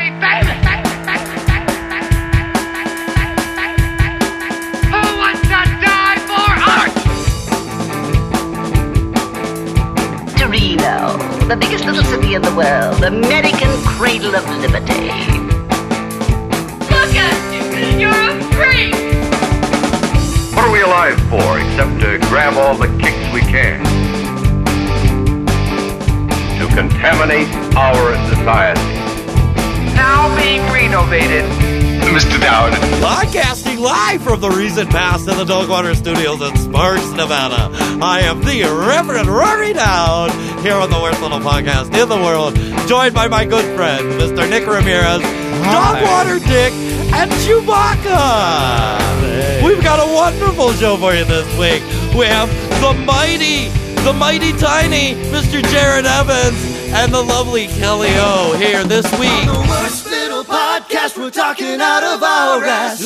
baby. Who wants to die for art? Torino, the biggest little city in the world, American cradle of liberty. Look at you. You're a freak. What are we alive for except to grab all the kicks we can? To contaminate our society. Now being renovated. Mr. Dowd. Podcasting live from the recent past in the Dogwater Studios in Sparks, Nevada. I am the Reverend Rory Dowd here on the worst little podcast in the world, joined by my good friend, Mr. Nick Ramirez, Dogwater Dick, and Chewbacca. Hey. We've got a wonderful show for you this week. We have the mighty tiny Mr. Jared Evans and the lovely Kelly O here this week. On the worst little podcast, we're talking out of our ass.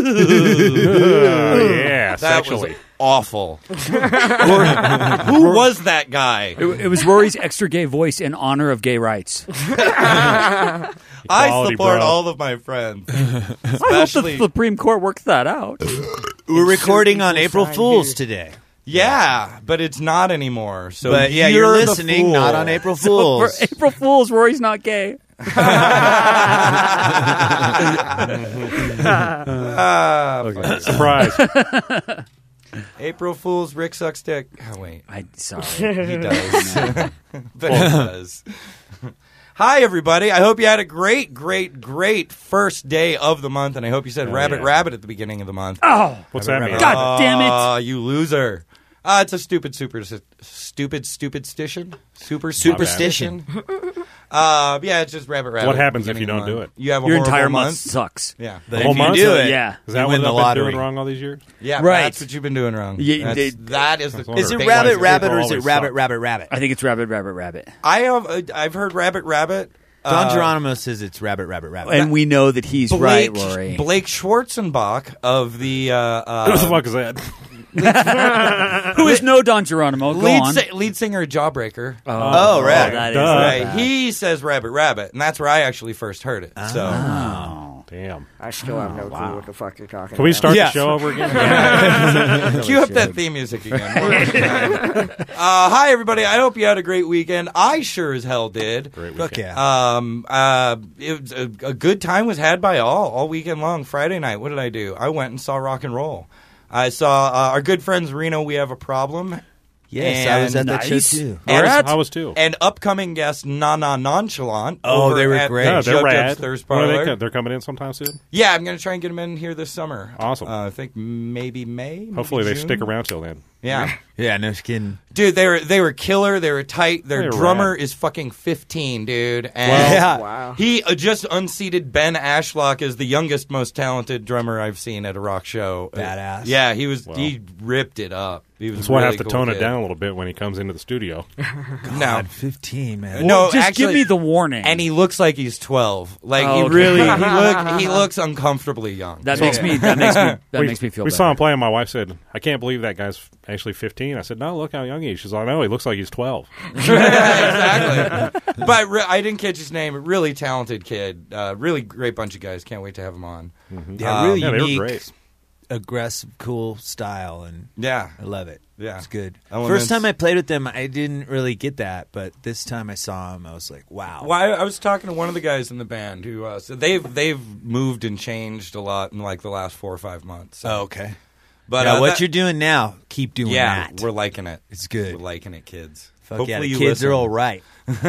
Yeah, That sexually. was awful. Who was that guy? It was Rory's extra gay voice in honor of gay rights. I Equality, support bro. all of my friends. I hope the Especially, Supreme Court works that out. We're recording on April Fool's today. yeah, but it's not anymore. So But yeah, you're the listening, fool. not on April For Fool's. April Fools, Rory's not gay. Surprise. April Fool's, Rick sucks dick. Oh wait, Sorry. he does. But he does. Hi, everybody. I hope you had a great first day of the month, and I hope you said rabbit at the beginning of the month. Oh, What's that mean? God damn it. Oh, you loser. It's a superstition. Yeah, it's just rabbit. What happens if you don't do it? You have a Your horrible entire month. month sucks. Yeah. But whole if you month? do it, Yeah. Is that win what the I've lottery. been doing wrong all these years? Yeah, Right. that's what you've been doing wrong. Yeah, That is the. That's Is it Big rabbit, ones. rabbit, or is Always it rabbit, suck. rabbit, rabbit? I think it's rabbit. I've heard rabbit. Don Geronimo says it's rabbit, rabbit, rabbit. And we know that he's right, Rory. Blake Schwarzenbach of the What the fuck is that? Who is no Don Geronimo? Go on. lead singer of Jawbreaker. Oh, right. That is Duh. Right. bad. He says rabbit, and that's where I actually first heard it. So Damn. I still have no clue what the fuck you're talking Can we about. start Yeah. the show over again? cue up that theme music again. Hi, everybody. I hope you had a great weekend. I sure as hell did. Great Fuck weekend. yeah. It was a good time was had by all weekend long. Friday night, what did I do? I went and saw rock and roll. I saw our good friends Reno. We have a problem. Yes, I was at that show nice. too. I was too. And upcoming guest Nana Nonchalant. Oh, over they were at great. the Yeah, they're Jug Jug's rad. Thirst When are Parlor. they're coming in sometime soon? Yeah, I'm going to try and get them in here this summer. Awesome. I think maybe May. maybe Hopefully they June. stick around till then. Yeah. Yeah, no kidding. Dude, they were killer. They were tight. Their They're drummer rad. is fucking 15, dude. And Yeah. Wow. he just unseated Ben Ashlock as the youngest, most talented drummer I've seen at a rock show. Badass. Yeah, he was. Wow. He ripped it up. He was. That's why I really have to cool tone it kid. down a little bit when he comes into the studio. No, God, 15, man. no, Just actually, give me the warning. And he looks like he's 12. Like Oh, he okay. really, he looks uncomfortably young. that makes me feel We better. saw him play, and my wife said, "I can't believe that guy's actually 15." I said, "No, look how young he is." She's like, "No, he looks like he's 12." Exactly. But I didn't catch his name. Really talented kid. Really great bunch of guys. Can't wait to have him on. Yeah, really Yeah, they were unique, great. aggressive, cool style, and Yeah. I love it. Yeah. It's good. Elements. First time I played with them, I didn't really get that, but this time I saw him, I was like, wow. Well, I was talking to one of the guys in the band who so they've moved and changed a lot in like the last 4 or 5 months. So. Oh, okay. But yeah, what that- you're doing now, keep doing yeah, that. we're liking it. It's good. We're liking it, kids. Fuck Hopefully yeah, the you kids listen. are all right.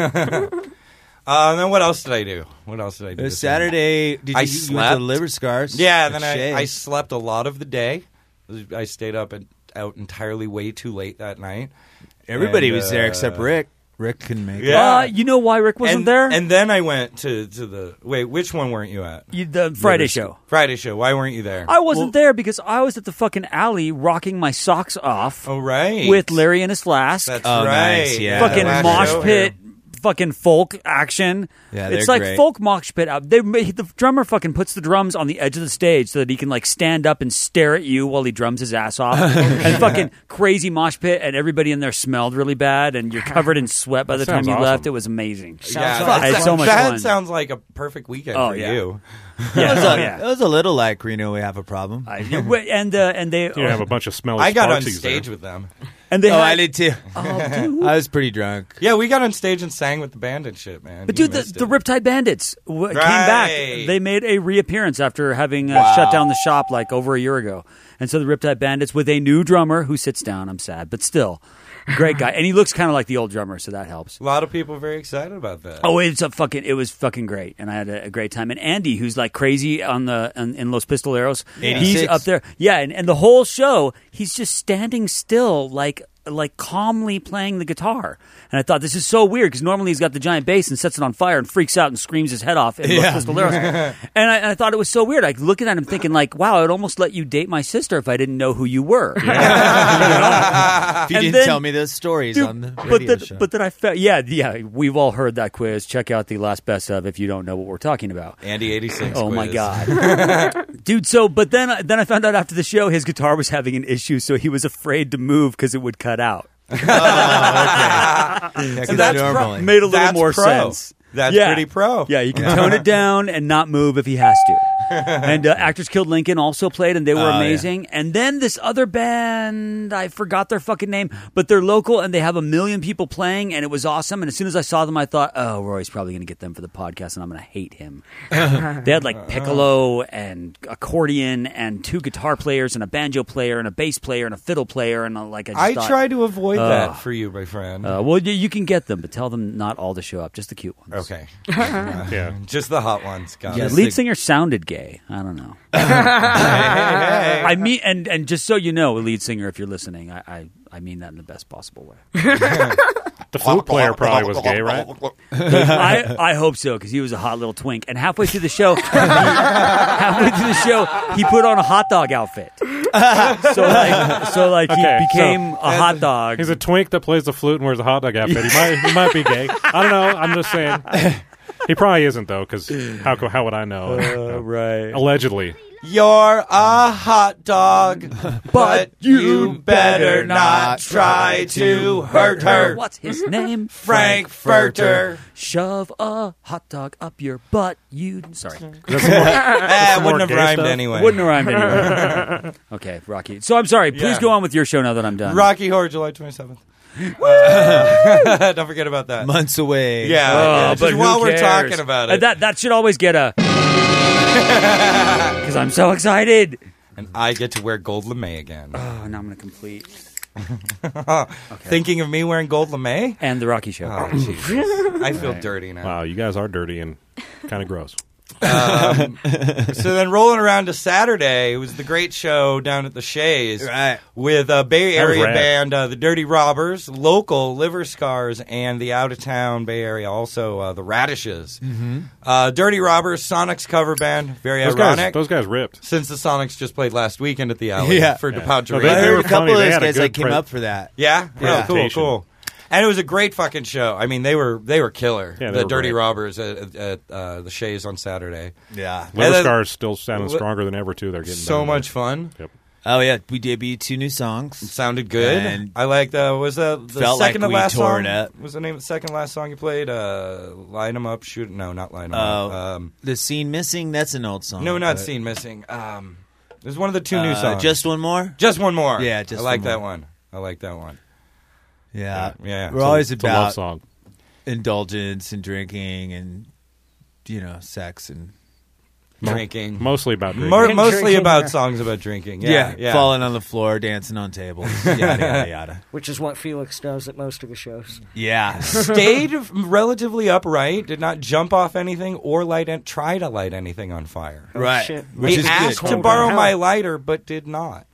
And then what else did I do? It was this week? Saturday. Did I you went slept. to Liver Scars? Yeah, at and then Shea. I slept a lot of the day. I stayed up out entirely way too late that night. Everybody And, was there except Rick. Rick couldn't make it. Yeah. You know why Rick wasn't and, there? And then I went to the wait. Which one weren't you at? The Friday show. Friday show. Why weren't you there? I wasn't there because I was at the fucking alley rocking my socks off Oh right, with Larry and his flask. That's Oh, right. nice, yeah. fucking Last mosh show pit, here. fucking folk action. Yeah, it's they're like great. folk mosh pit. The drummer fucking puts the drums on the edge of the stage so that he can like stand up and stare at you while he drums his ass off. And fucking crazy mosh pit, and everybody in there smelled really bad, and you're covered in sweat by the time sounds you awesome. left. It was amazing. Yeah, It's so much that fun. sounds like a perfect weekend Oh, for yeah. you. Yeah, It was a little like Reno. We have a problem. and they You have a bunch of smelly I got on Sparksies stage there. with them. and they Oh, had- I did too. Oh, dude. I was pretty drunk. Yeah, we got on stage and sang with the band and shit, man. But You dude, the missed it. Riptide Bandits came back. Right. They made a reappearance after having shut down the shop like over a year ago. And so the Riptide Bandits with a new drummer who sits down. I'm sad, but still, great guy. And he looks kind of like the old drummer, so that helps. A lot of people are very excited about that. Oh, it was fucking great, and I had a great time. And Andy, who's like crazy in Los Pistoleros, he's 86. up there. Yeah, and the whole show, he's just standing still, like calmly playing the guitar. And I thought, this is so weird, because normally he's got the giant bass and sets it on fire and freaks out and screams his head off in Los Pistoleros. And I thought it was so weird. Like looking at him, thinking like, wow, I'd almost let you date my sister if I didn't know who you were. If you And didn't then- tell me those stories Dude, on the radio show. but then I felt, yeah, we've all heard that quiz. Check out the last best of if you don't know what we're talking about. Andy 86. Oh my quiz. god, dude! So, but then I found out after the show his guitar was having an issue, so he was afraid to move because it would cut out. Yeah, 'cause that's normally. Made a little That's more pro. sense. That's Yeah. pretty pro. Yeah, you can tone it down and not move if he has to. And Actors Killed Lincoln also played, and they were amazing. And then this other band, I forgot their fucking name, but they're local, and they have 1 million people playing, and it was awesome. And as soon as I saw them, I thought, oh, Roy's probably going to get them for the podcast, and I'm going to hate him. They had like piccolo and accordion and 2 guitar players and a banjo player and a bass player and a fiddle player, and I just thought, try to avoid that for you, my friend. well, you can get them, but tell them not all to show up, just the cute ones. Okay. Yeah. Just the hot ones. Got The it. lead singer sounded gay. I don't know. I mean, and just so you know, lead singer, if you're listening, I mean that in the best possible way. The flute player probably was gay, right? I hope so, because he was a hot little twink. And halfway through the show, he put on a hot dog outfit. So like Okay, he became so- a hot dog. He's a twink that plays the flute and wears a hot dog outfit. He might be gay. I don't know. I'm just saying. He probably isn't though, because how would I know? right. Allegedly. You're a hot dog, but you better not try to hurt her. What's his name? Frankfurter. Shove a hot dog up your butt. Sorry. Wouldn't have gay rhymed stuff? anyway. Wouldn't have rhymed anyway. Okay, Rocky. So I'm sorry. Please Yeah. go on with your show now that I'm done. Rocky Horror, July 27th. Don't forget about that. Months away. Yeah, but just who while we're cares? talking about it. That should always get a. Because I'm so excited. And I get to wear gold lame again. Oh, now I'm going to complete. Thinking of me wearing gold lame? And the Rocky Show. Oh, Jesus. I feel dirty now. Wow, you guys are dirty and kind of gross. So then rolling around to Saturday, it was the great show down at the Shays Right. with a Bay That was Area rad. band, the Dirty Robbers, local Liver Scars, and the out-of-town Bay Area also, the Radishes. Dirty Robbers, Sonics cover band, very ironic. Those guys ripped. Since the Sonics just played last weekend at the Alley Yeah. for Yeah. DePauw No, I They heard were a couple funny. of They those had a guys good that came up for that. Yeah? Oh, cool, Presentation. cool. And it was a great fucking show. I mean, they were killer. Yeah, they the were Dirty great. Robbers at the Shays on Saturday. Yeah. Liver then- Scars still sounding stronger than ever too. They're getting So better. much fun. Yep. Oh yeah, we debuted 2 new songs. Sounded good. And I like the felt like second to we last tore song. it up. Was the name of the second last song you played? Line 'em up, shoot. No, not line 'em Oh, up. The Scene Missing. That's an old song. No, not but- Scene Missing. There's one of the 2 new songs. Just one more. Just one more. Yeah, just I like one that more. one. I like that one. Yeah, Yeah. We're always It's a love about song. indulgence and drinking and sex and Drinking. Mostly about drinking. Mostly Drinking. about songs about drinking. Yeah. falling on the floor, dancing on tables, yada yada yada. Which is what Felix does at most of the shows. Yeah, Stayed relatively upright. Did not jump off anything or try to light anything on fire. right. shit. Which He is asked good. to borrow my lighter, but did not.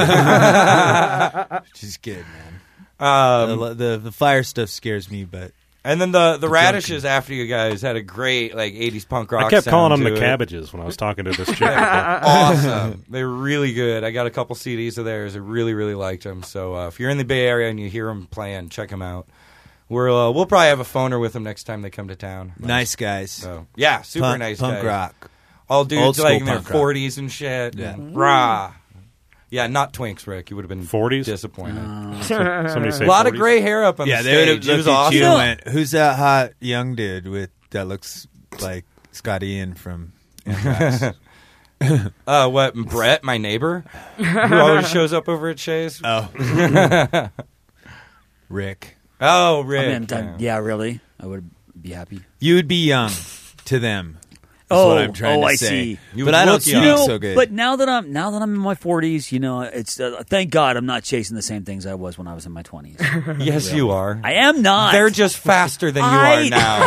Which is good, man. The fire stuff scares me, but And then the Radishes after you guys had a great 80s punk rock. I kept calling them sound the to it. Cabbages when I was talking to this chick. Awesome. They're really good. I got a couple CDs of theirs. I really, really liked them. So if you're in the Bay Area and you hear them playing, check them out. We'll probably have a phoner with them next time they come to town. Nice guys. So yeah, super nice punk guys. rock. All dudes Old school like in their punk rock. 40s and shit. Yeah. Rah. Yeah, not twinks, Rick. You would have been 40s? disappointed. Somebody say A lot of 40s? gray hair up on Yeah, the they would have stage. It was looked at awesome. you and went, "Who's that hot young dude with that looks like Scott Ian from Anthrax?" What, Brett, my neighbor, who always shows up over at Shay's? Oh, Rick. Oh, Rick. I mean, yeah, really. I would be happy. You would be young to them. Is Oh, what I'm trying to I say. see. You But would I don't look speak young. so good. But now that I'm in my 40s, it's thank God I'm not chasing the same things I was when I was in my 20s. Yes, you are. I am not. They're just faster than you are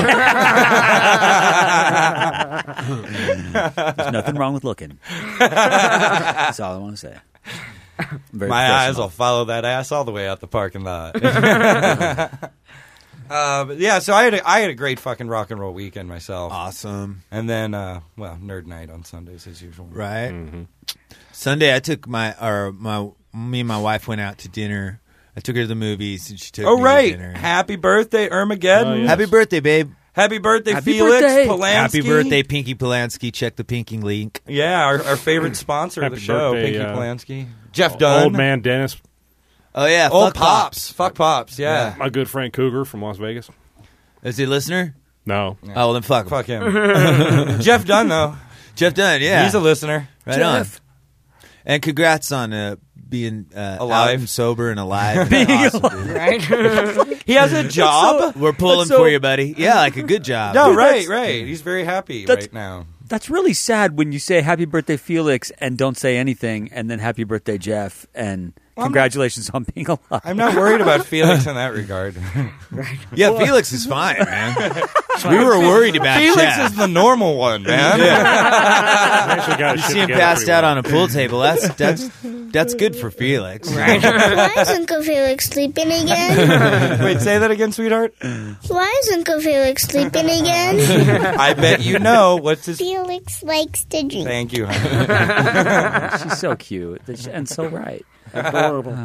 now. There's nothing wrong with looking. That's all I want to say. I'm very My eyes professional. will follow that ass all the way out the parking lot. But yeah, so I had a great fucking rock and roll weekend myself. Awesome. And then, nerd night on Sundays as usual. Right. Mm-hmm. Sunday, I took me and my wife went out to dinner. I took her to the movies, and she took Oh, me right. to dinner. Happy birthday, Armageddon. Oh, yeah. Happy birthday, babe. Happy birthday, Happy Felix birthday. Polanski. Happy birthday, Pinky Polanski. Check the Pinky link. Yeah, our favorite sponsor of the Happy show, birthday, Pinky Polanski. Jeff Dunn. Old man Dennis, Oh, yeah. Old fuck Pops. Fuck Pops, yeah. my good friend Cougar from Las Vegas. Is he a listener? No. Oh, well, then fuck him. Fuck him. Jeff Dunn, though. Jeff Dunn, yeah. He's a listener. Right Jeff. on. And congrats on being Alive. out and sober and alive. Awesome, dude. Right? He has a job. We're pulling So- for you, buddy. Yeah, like a good job. No, dude. right. He's very happy That's- right now. That's really sad when you say happy birthday, Felix, and don't say anything, and then happy birthday, Jeff, and congratulations on being alive. I'm not worried about Felix in that regard. Yeah, Felix is fine, man. We were worried about Felix Jeff. is the normal one, man. Actually got You his shit see him together passed pretty out well. on a pool table. That's good for Felix. Why is Uncle Felix sleeping again? Wait, say that again, sweetheart. Why is Uncle Felix sleeping again? I bet you know what's his. Felix likes to drink. Thank you, honey. She's so cute and so right. Adorable.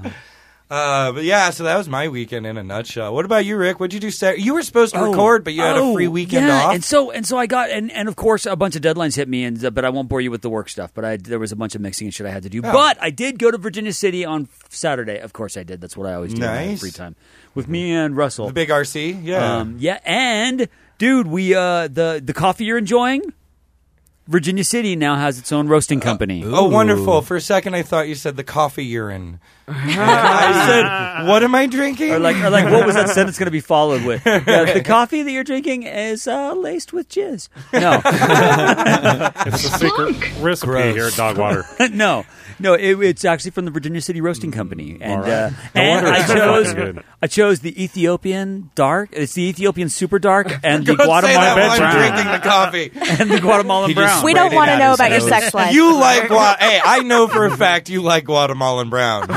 But yeah, so that was my weekend in a nutshell. What about you, Rick? What'd you do Saturday? You were supposed to record, but you had a free weekend yeah. off. And so I got and of course a bunch of deadlines hit me, but I won't bore you with the work stuff. But there was a bunch of mixing and shit I had to do. Oh. But I did go to Virginia City on Saturday. Of course I did. That's what I always do in my Nice. free time with me and Russell. The big RC, yeah. Yeah, and dude, we the coffee you're enjoying. Virginia City now has its own roasting company. Oh, wonderful. For a second, I thought you said the coffee urine. I said, what am I drinking? Or like, what was that sentence going to be followed with? The coffee that you're drinking is laced with jizz. No, It's a secret recipe here at Dogwater. no, it's actually from the Virginia City Roasting Company, and All right. No and wonder it's so fucking good. I chose the Ethiopian dark. It's the Ethiopian super dark and the Don't say Guatemalan that while I'm brown drinking the coffee. and the Guatemalan brown. We don't want to know about your sex life. You like Hey, I know for a fact you like Guatemalan brown.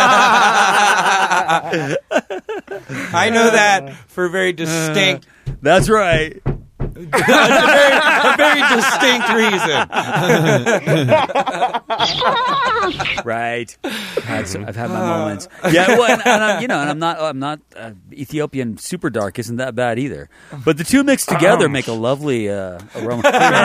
I know that for a very distinct, That's right. a very distinct reason. Right. I've had my moments. Yeah, well, and I'm not Ethiopian super dark isn't that bad either. But the two mixed together make a lovely aroma.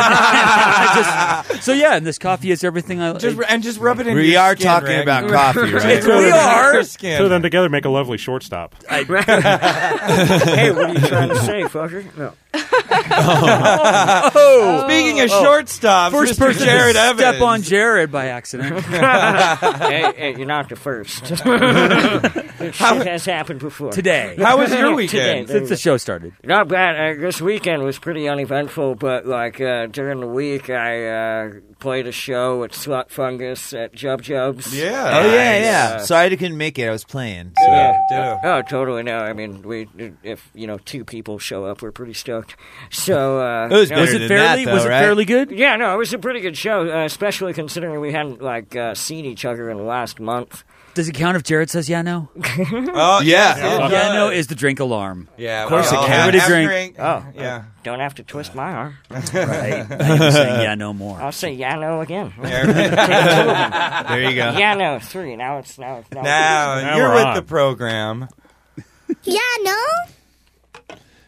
So yeah, and this coffee is everything I Just rub it in. We your are skin, talking Rick. about coffee, right? We are. Your skin. Two of them together make a lovely shortstop. Hey, what are you trying to say, fucker? No. Speaking of shortstops, First Mr. person Jared to Evans. step on Jared by accident. hey, you're not the first. This shit has happened before. Today. How was your Today. weekend? Since the show started. Not bad. This weekend was pretty uneventful, but during the week, I played a show at Slut Fungus at Jub Jub's. Yeah. Oh, yeah. Sorry I couldn't make it. I was playing. So. Yeah. Oh, totally. No, I mean, if two people show up, we're pretty stoked. So It was better Was it than fairly? that, though, Was it right? fairly good? yeah, no, it was a pretty good show, especially considering we hadn't seen each other in the last month. Does it count if Jared says yeah, no? Oh, Yeah. Yeah, no is the drink alarm. Yeah, Of course well, it counts. Everybody after drink. Oh, Yeah. Don't have to twist my arm. Right. I'm saying yeah, no more. I'll say yeah, no again. There you go. Yeah, no, 3. Now it's Now Now you're we're with on. the program. Yeah, no?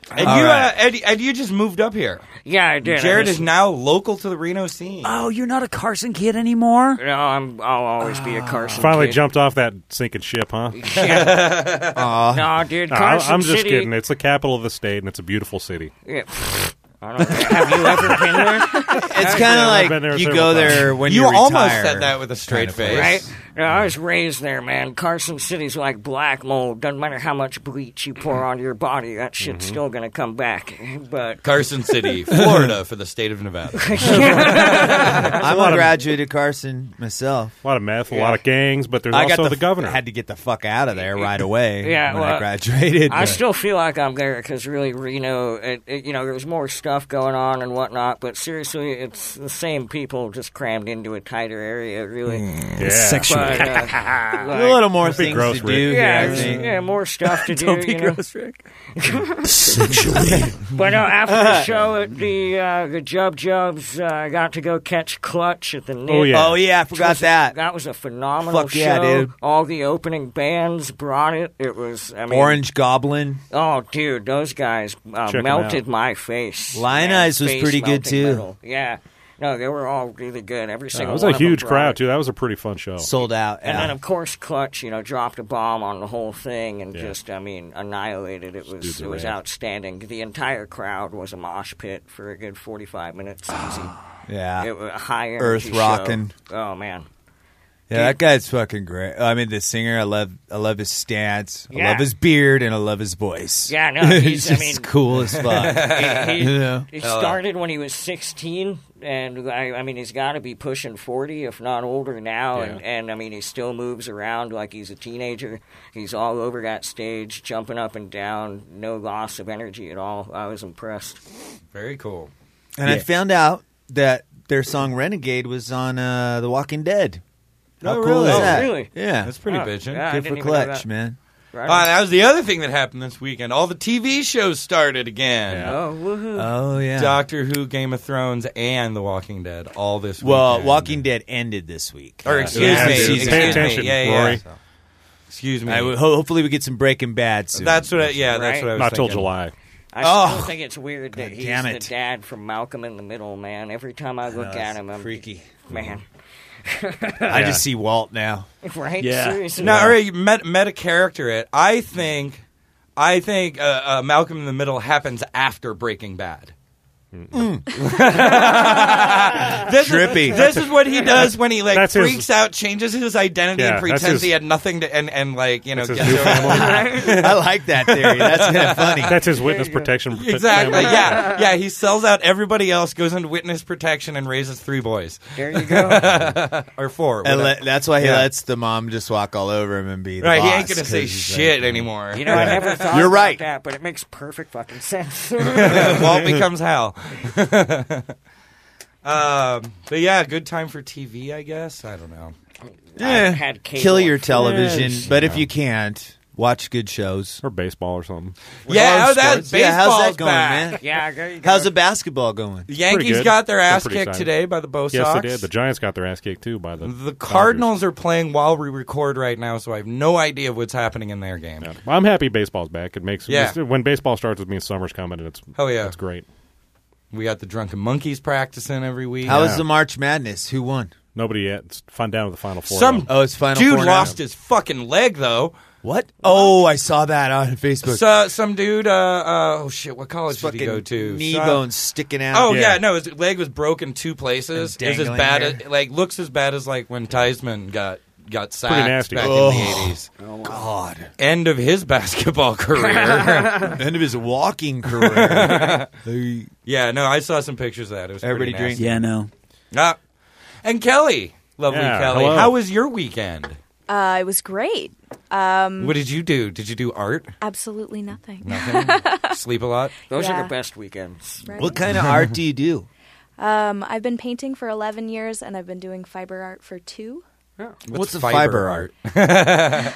And All you, right. and you just moved up here. Yeah, I did. Jared is now local to the Reno scene. Oh, you're not a Carson kid anymore? No, I'll always be a Carson Finally kid. jumped off that sinking ship, huh? No, dude, No, Carson I'm just City. kidding. It's the capital of the state, and it's a beautiful city. Yeah. I don't know. Have you ever been there? It's kind of I've been there like you several go there times. when You you almost retire. said that with a straight face. Right? No, I was raised there, man. Carson City's like black mold. Doesn't matter how much bleach you pour onto your body, that shit's still going to come back. But Carson City, Florida, for the state of Nevada. I'm a graduate of Carson myself. A lot of meth, a lot of gangs, but there's I also got the governor. I had to get the fuck out of there right away Yeah, when well, I graduated. I but- still feel like I'm there because really Reno, there's more stuff going on and whatnot, but seriously, it's the same people just crammed into a tighter area, really. Yeah. But, a little more Don't be things gross, to Rick. do. yeah, more stuff to do. Don't be you know? gross, Rick. But no, after the show at the Jub Jubs, I got to go catch Clutch at the Knit. Oh, yeah. Oh yeah, I forgot that. That was a phenomenal Fuck yeah, show. dude. All the opening bands brought it. It was, I mean, Orange Goblin. Oh, dude, those guys Check 'em melted out. my face. Lion Man, Eyes was face pretty good, melting too. metal. Yeah. No, they were all really good. Every It single was one a of them huge brought crowd, it. too. That was a pretty fun show. Sold out. And yeah. then, of course, Clutch, dropped a bomb on the whole thing and just, annihilated. It Dudes was are rad. outstanding. The entire crowd was a mosh pit for a good 45 minutes easy. Yeah. It was a high Earth energy rocking. show. Oh man. Yeah, that guy's fucking great. I mean, the singer, I love his stance, I Yeah. love his beard, and I love his voice. Yeah, no, he's just cool as fuck. He started when he was 16, and I mean, he's got to be pushing 40, if not older now. Yeah. And I mean, he still moves around like he's a teenager. He's all over that stage, jumping up and down, no loss of energy at all. I was impressed. Very cool. And I found out that their song "Renegade" was on The Walking Dead. How cool really? is Oh, that? really? Yeah, That's pretty bitchin'. Yeah, I good didn't for even know Clutch, that. man. Right That was the other thing that happened this weekend. All the TV shows started again. Yeah. Oh, woohoo. Oh yeah. Doctor Who, Game of Thrones, and The Walking Dead all this weekend. Well, Walking Dead ended this week. Or excuse Yeah, me. dude. Excuse Pay me. attention, Yeah. Rory. Excuse me. Hopefully, we get some Breaking Bad soon. That's what. That's Right. what I was Not till thinking. July. I still think it's weird that God he's damn the it. dad from Malcolm in the Middle, man. Every time I look at him, I'm freaky. man. I just see Walt now. Right? Yeah. Seriously. Now, already meta character it. I think Malcolm in the Middle happens after Breaking Bad. Trippy. This is what he does when he That's his- freaks out, changes his identity, Yeah, and that's pretends his- he had nothing to and That's his gets new over- family. I like that theory. That's kind of funny. That's his witness protection. Exactly. family. Yeah. He sells out everybody else, goes into witness protection, and raises 3 boys There you go. or 4. And whatever. that's why he Yeah. lets the mom just walk all over him and be the Right, he boss, ain't gonna say 'cause he's shit like, anymore. I never thought You're about right. that, but it makes perfect fucking sense. Walt becomes Hal. But yeah, good time for TV, I guess. I don't know. I had cable Kill your at television, first. but if you can't, watch good shows. Or baseball or something. Yeah, Or that sports. baseball's Yeah, how's that going, back. man? Yeah, there you go. How's the basketball going? The Yankees good. got their They're ass pretty kicked excited. today by the Bo Yes, Sox. they did. The Giants got their ass kicked, too, by the The Cardinals are playing while we record right now, so I have no idea what's happening in their game. Yeah. I'm happy baseball's back. It makes Yeah. when baseball starts, it means summer's coming, and it's Oh, yeah. it's great. We got the Drunken Monkeys practicing every week. How was the March Madness? Who won? Nobody yet. It's fun down to the Final Four. Some now. Oh, it's Final dude Four now. lost his fucking leg though. What? Oh, I saw that on Facebook. So some dude. Oh shit! What college did he Fucking go to? knee So- bone sticking out. Oh Yeah. yeah, no, his leg was broken 2 places. And It's as dangling bad there. as looks as bad as like when Theismann got sacked nasty. back Oh. in the 80s. God. End of his basketball career. End of his walking career. Yeah, no, I saw some pictures of that. It was Everybody pretty nasty. Yeah, no. And Kelly, lovely Yeah, Kelly, hello. how was your weekend? It was great. What did you do? Did you do art? Absolutely nothing. Nothing. Sleep a lot. Those are Yeah. the best weekends. Right? What kind of art do you do? I've been painting for 11 years, and I've been doing fiber art for 2. What's a fiber art?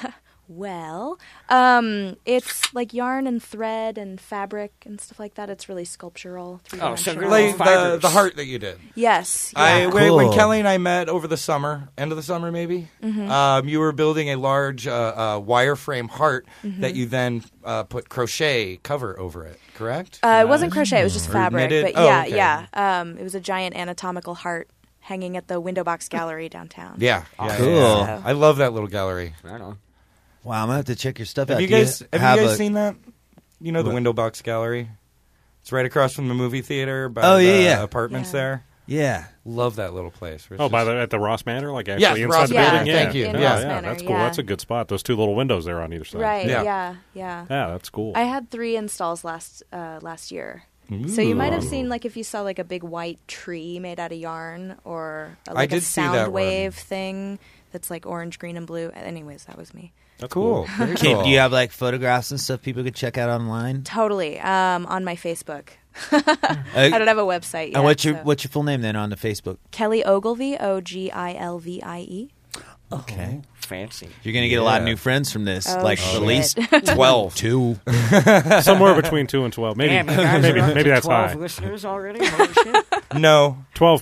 Well, it's like yarn and thread and fabric and stuff like that. It's really sculptural. Oh, so three-dimensional. Like the heart that you did. Yes. Yeah. When Kelly and I met over the summer, end of the summer maybe, Mm-hmm. you were building a large wireframe heart that you then put crochet cover over it, correct? It wasn't crochet. It was just Or fabric. knitted? But Oh, yeah, okay. yeah. It was a giant anatomical heart hanging at the Window Box Gallery downtown. Yeah. Cool. Yeah. I love that little gallery. Right on. Wow, I'm gonna have to check your stuff Have out. you Do you guys have a- seen that? You know the What? Window Box Gallery? It's right across from the movie theater by Oh, the yeah. apartments Yeah. there. Yeah. Love that little place. Oh, at the Ross Manor, like Yes, actually Ross inside the Manor. building. Yeah, Yeah, thank you. in Yeah. Ross yeah, Manor, that's cool. yeah. That's a good spot. Those 2 little windows there on either side. Right. Yeah. Yeah. Yeah, that's cool. I had 3 installs last year. So you might have seen, like, if you saw like a big white tree made out of yarn, or like did a see that sound one. wave thing that's like orange, green, and blue. Anyways, that was me. That's Cool. Very Kid, cool. do you have like photographs and stuff people could check out online? Totally. On my Facebook. I don't have a website yet. And what's your full name then on the Facebook? Kelly Ogilvie, Ogilvie. Okay. Fancy. You're gonna get a lot of new friends from this, Oh, like shit. at least 12. 2. Somewhere between 2 and 12. Maybe Damn, you guys are up to maybe that's 12 high. listeners already? Holy shit. No. 12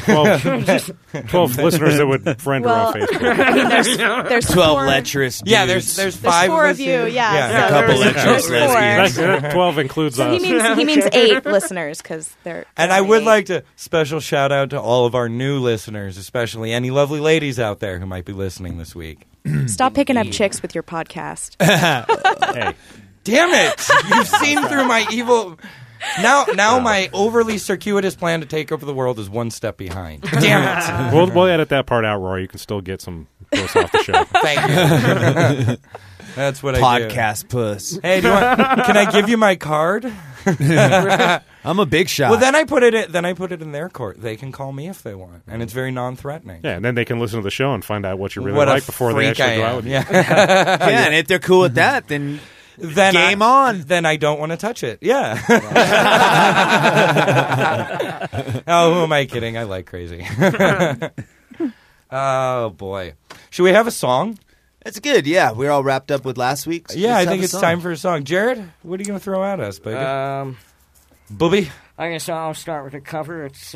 listeners that would friend her Well, on Facebook. I mean, there's 12 4, lecherous dudes. Yeah, there's 5 4 of you. listeners. Yeah, a so couple there's lecherous 4. lesbians. That 12 includes So us. he means 8 listeners because they're. And they're I would 8. like to special shout out to all of our new listeners, especially any lovely ladies out there who might be listening this week. Stop picking up chicks with your podcast. Hey, Damn it! You've seen through my evil. Now my overly circuitous plan to take over the world is one step behind. Damn it! we'll edit that part out, Roy. You can still get some puss off the show. Thank you. That's what I do. Podcast puss. Hey, can I give you my card? I'm a big shot. Well, then I put it in their court. They can call me if they want, and it's very non-threatening. Yeah, and then they can listen to the show and find out what you really What a like before they freak actually I go am. out with you. Yeah. yeah, and if they're cool with that, then game on. Then I don't want to touch it. Yeah. Oh, who am I kidding? I like crazy. Oh boy, should we have a song? It's good. Yeah, we're all wrapped up with last week. So Yeah, let's I have think a it's song. time for a song. Jared, what are you going to throw at us, baby? Booby? I guess I'll start with the cover. It's,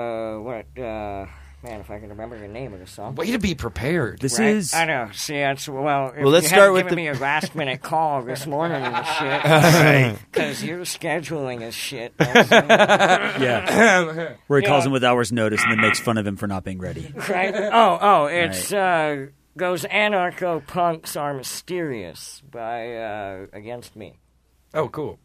man, if I can remember the name of the song. Way to be prepared. This Right? is. I know. See, that's, well, if let's you start hadn't with given the- me a last-minute call this morning and shit. Because your scheduling is shit. Yeah. Where he calls Yeah. him with hours' notice and then makes fun of him for not being ready. Right? It's goes Anarcho-Punks Are Mysterious by Against Me. Oh, cool.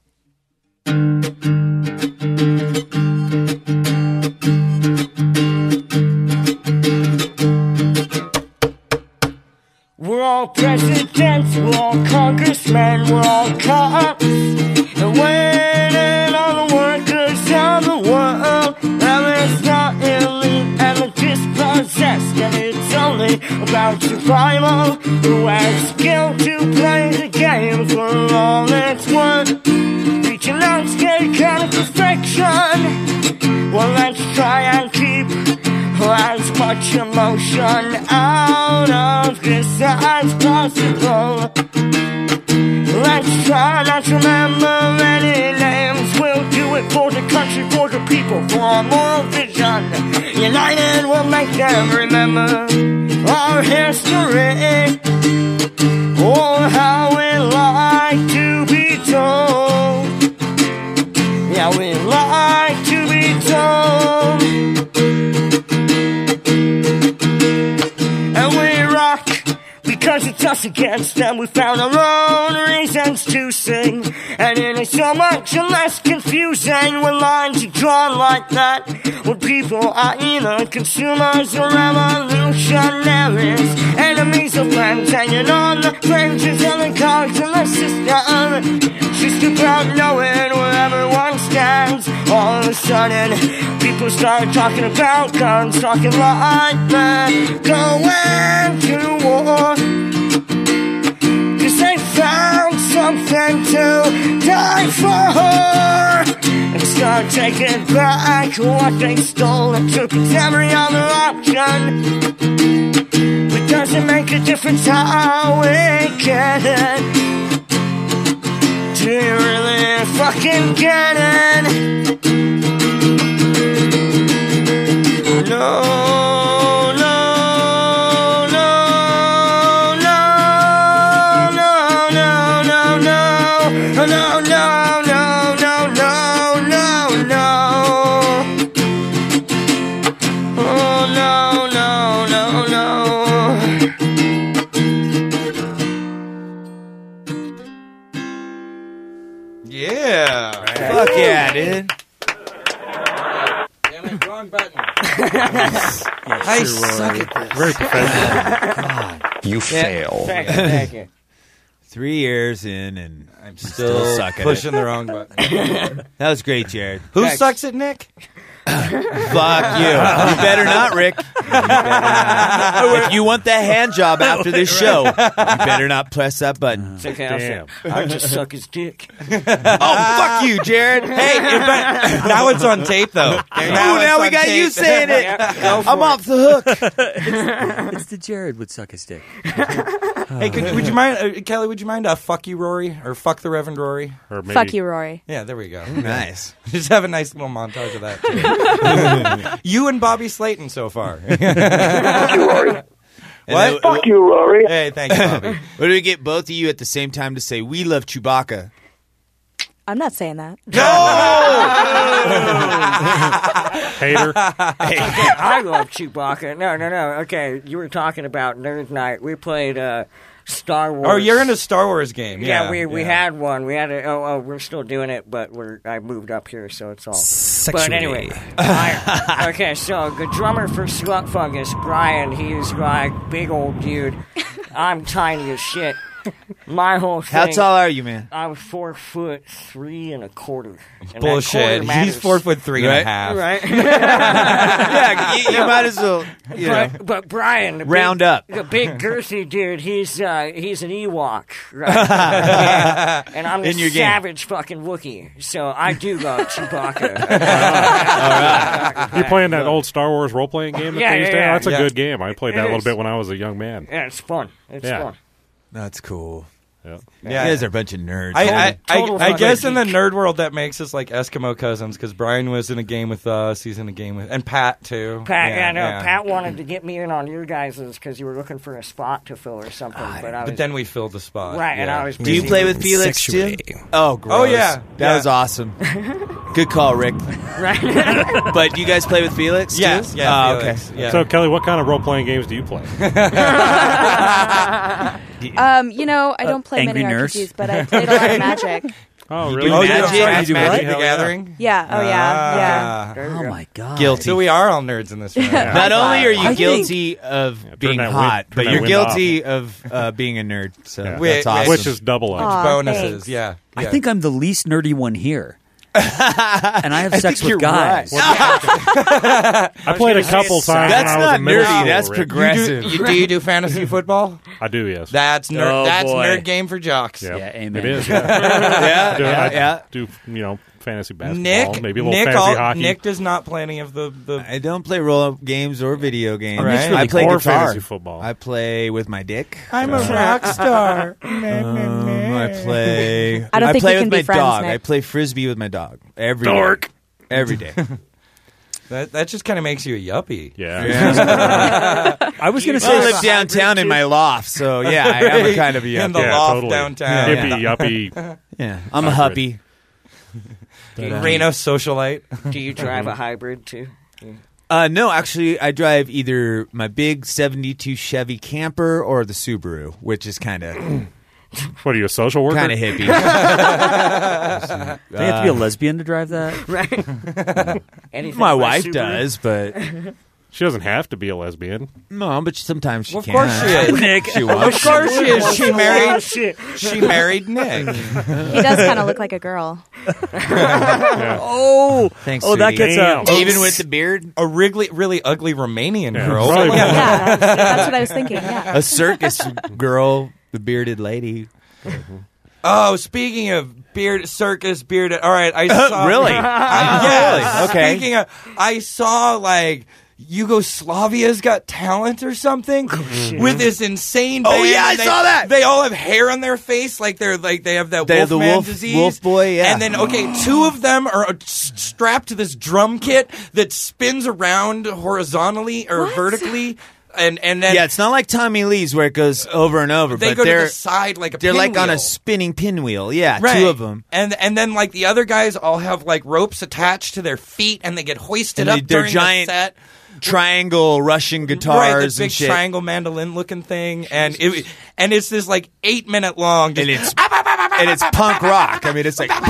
We're all presidents, we're all congressmen, we're all cops. And waiting on the workers of the world. And it's not elite and the dispossessed. And it's only about survival. Who has skill to play the game for all it's worth. Reaching landscape kind of perfection. Well, let's try and keep as much emotion out of this as possible. Let's try not to remember any names. We'll do it for the country, for the people, for our moral vision. United we'll make them remember our history. Or how we like to be told. Yeah, we like to be told. And we rock because it's us against them. We found our own reasons to sing. And it ain't so much less confusing when lines are drawn like that. When people are either consumers or revolutionaries. Enemies or friends hanging on the fringes of the cards in the system. Just about knowing where everyone stands. All of a sudden, people start talking about guns, talking like that. Going to war. Cause they found something to die for. And start taking back what they stole and took as every other option. But Doesn't make a difference how we get it. Do you really fucking get it? No, no, no, no, no, no, no, no, no, no, no, no, no, no. Oh, no, no, no, no. Yeah. Fuck yeah, dude. Damn it, wrong button. I suck at this. Very professional. You fail. Thank you. 3 years in, and I'm still suck at pushing it. the wrong button. That was great, Jared. Who sucks at Nick? Fuck you. You better not, Rick. You better not. If you want that hand job after this show, you better not press that button. It's okay, I'll just suck his dick. Oh, fuck you, Jared. Hey, now it's on tape, though. Now we got you saying it. Yeah, I'm off the hook. It's the Jared would suck his dick. Hey, would you mind, Kelly? Would you mind fuck you, Rory, or fuck the Reverend Rory? Or maybe, Fuck you, Rory. Yeah, there we go. Nice. Just have a nice little montage of that too. You and Bobby Slayton so far. Fuck you, Rory. What? Fuck you, Rory. Hey, thank you, Bobby. What do we get both of you at the same time to say, we love Chewbacca? I'm not saying that. Hater. I love Chewbacca. No. Okay, you were talking about Nerd Night. We played Star Wars. Oh, you're in a Star Wars game. Yeah, we had one. We had we're still doing it, but I moved up here, so it's all. Sexually. But anyway, okay. So the drummer for Slut Fungus, Brian, he's like big old dude. I'm tiny as shit. My whole thing. How tall are you, man? I was 4'3 1/4. Bullshit. He's 4'3 and a half. Right? Yeah, you might as well. But Brian, the round up. The big girthy dude. He's an Ewok, right? And I'm In your a game. savage fucking Wookiee. So I do love Chewbacca. All right. You playing that old Star Wars role playing game? Yeah, yeah. That's a good game. I played It that a little is. bit when I was a young man. Yeah, it's fun. It's Yeah. fun. That's cool. Yeah. You guys are a bunch of nerds. I Total guess fucking in the geek. nerd world that makes us like Eskimo cousins because Brian was in a game with us. He's in a game with and Pat too. Pat, Pat wanted to get me in on your guys's because you were looking for a spot to fill or something. But then we filled the spot. Right, and Yeah. I was. Do you busy play with Felix too? Oh, gross. Oh, yeah. That was awesome. Good call, Rick. Right. But you guys play with Felix too? Yes, yeah, Oh, Felix, okay. yeah. So, Kelly, what kind of role playing games do you play? I don't play Angry many Nurse? RPGs, but I played a lot of Magic. Oh, You really? do Magic? Magic You do what? the Gathering. Yeah. Oh, yeah. Oh my god. Guilty. So we are all nerds in this room. Yeah. Not only are you I guilty of being that hot, turn but that you're wind guilty of being a nerd. So Yeah. that's awesome. Which is double edged. Aw, Bonuses. thanks. Yeah. I think I'm the least nerdy one here. And I have sex think you're with guys. I played a couple times That's when I was not in middle nerdy. school, That's Rick. progressive. Do you do fantasy football? I do, yes. That's nerd. Oh, that's boy. nerd game for jocks. Yeah, Yeah, amen. It is. Yeah. Yeah. I do, fantasy basketball, Nick, maybe a little fantasy hockey. Nick does not play any of the. I don't play roll-up games or video games. Right. really I play or guitar. fantasy football. I play with my dick. I'm a rock star. I play. I don't think play we with can be my friends, dog. Nick. I play frisbee with my dog every day. Every day. That just kind of makes you a yuppie. Yeah. I was going to Well, I say live downtown in my loft, so yeah, I am a kind of a In the yuppie. Yeah, loft totally. downtown. Hippie, yuppie. Yeah, I'm a Hybrid. huppie. Reno socialite. Do you drive a hybrid too? No, actually, I drive either my big '72 Chevy camper or the Subaru, which is kind of What are you, a social worker? hippie. do you have to be a lesbian to drive that? Right. Anything My by wife Subaru? does, but She doesn't have to be a lesbian. no, but sometimes she Well, of can. course she is. Nick. She Of wants. course she is. She married. Shit. She married Nick. He does kind of look like a girl. Oh, Thanks, oh, that sweetie. gets Even with the beard, A really ugly Romanian Yeah, girl. probably Yeah. Yeah, that's what I was thinking. Yeah. a circus girl, the bearded lady. Oh, speaking of beard circus bearded. All right, I saw Really? yeah. Really? Okay. Speaking of, I saw like Yugoslavia's Got Talent or something with this insane band. Oh, yeah, I saw that. They all have hair on their face like they have that Wolfman disease. Wolf boy, yeah. And then, two of them are strapped to this drum kit that spins around horizontally or vertically. And then it's not like Tommy Lee's where it goes over and over. They but go to they're the side like a They're like pinwheel. on a spinning pinwheel. Yeah, Right. two of them. And then like the other guys all have like ropes attached to their feet and they get hoisted up They're during giant the set. triangle Russian guitars Right, this big and shit. triangle mandolin looking thing, and it's this like 8 minute long, And it's punk rock. I mean, it's like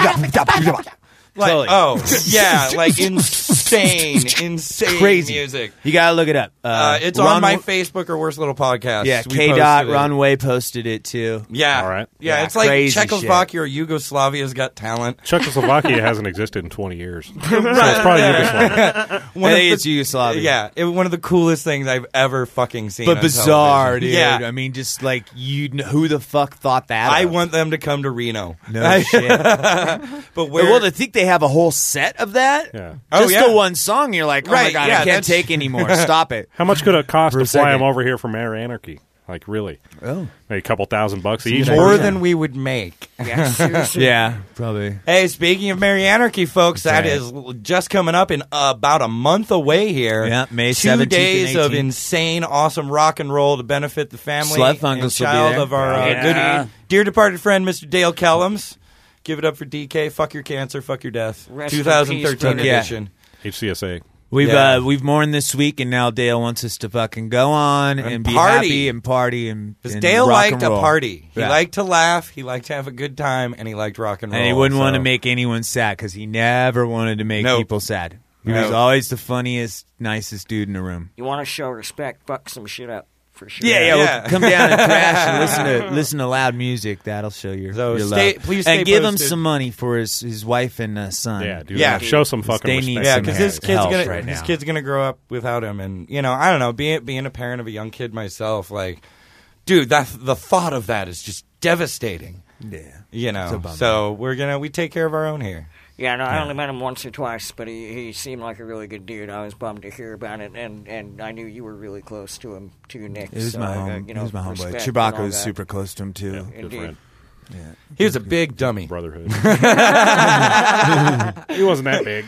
like like insane crazy music. You gotta look it up. It's on my Facebook or Worst Little Podcast. Yeah, We K. posted it. Ron Way posted it too. Yeah, All right. Yeah, it's like crazy Czechoslovakia or Yugoslavia's Got Talent. Czechoslovakia hasn't existed in 20 years. So it's probably Yugoslavia. I think it's Yugoslavia. Yeah, one of the coolest things I've ever fucking seen. But on bizarre, television. dude. Yeah, I mean, just like who the fuck thought that? I up? want them to come to Reno. No shit. But where? Well, I think they have a whole set of that. Yeah. Just the one song, you're like, oh my Right, god, yeah, I can't that's- take anymore. Stop it. How much could it cost For to a fly second. them over here from Air Anarchy? Like, really? Oh. Maybe a couple $1,000 each. more than we would make. Yeah, probably. Hey, speaking of Merry Anarchy, folks, that right. is just coming up in about a month away here. Yeah, May 2 17th and days of 18th. insane, awesome rock and roll to benefit the family Slut and Fungus will be child there. of our Yeah. good, dear departed friend, Mr. Dale Kellums. Give it up for DK. Fuck your cancer. Fuck your death. Rest in 2013 peace, brother. Yeah. edition. HCSA. We've mourned this week, and now Dale wants us to fucking go on and be party. happy and party and Because and Dale rock liked and to roll. party. He Yeah. liked to laugh. He liked to have a good time, and he liked rock and roll. And he wouldn't want to so- make anyone sad because he never wanted to make Nope. people sad. He was Nope. always the funniest, nicest dude in the room. You want to show respect, fuck some shit up for sure. Yeah. Yeah. Well, come down and crash and listen to loud music. That'll show your, So your stay- love. please stay and give him posted. some money for his wife and son. Yeah, dude. Yeah. Show some fucking They respect. need Yeah, some because help his kid's gonna grow up without him, and I don't know. Being a parent of a young kid myself, like, dude, the thought of that is just devastating. Yeah. It's a bummer. So we take care of our own here. Yeah, no, I only met him once or twice, but he seemed like a really good dude. I was bummed to hear about it, and I knew you were really close to him, too, Nick. It was so, my home. you know, He was my homeboy. respect and Chewbacca all was that. super close to him too. Good Indeed. friend. He was a big dummy. Brotherhood. He wasn't that big.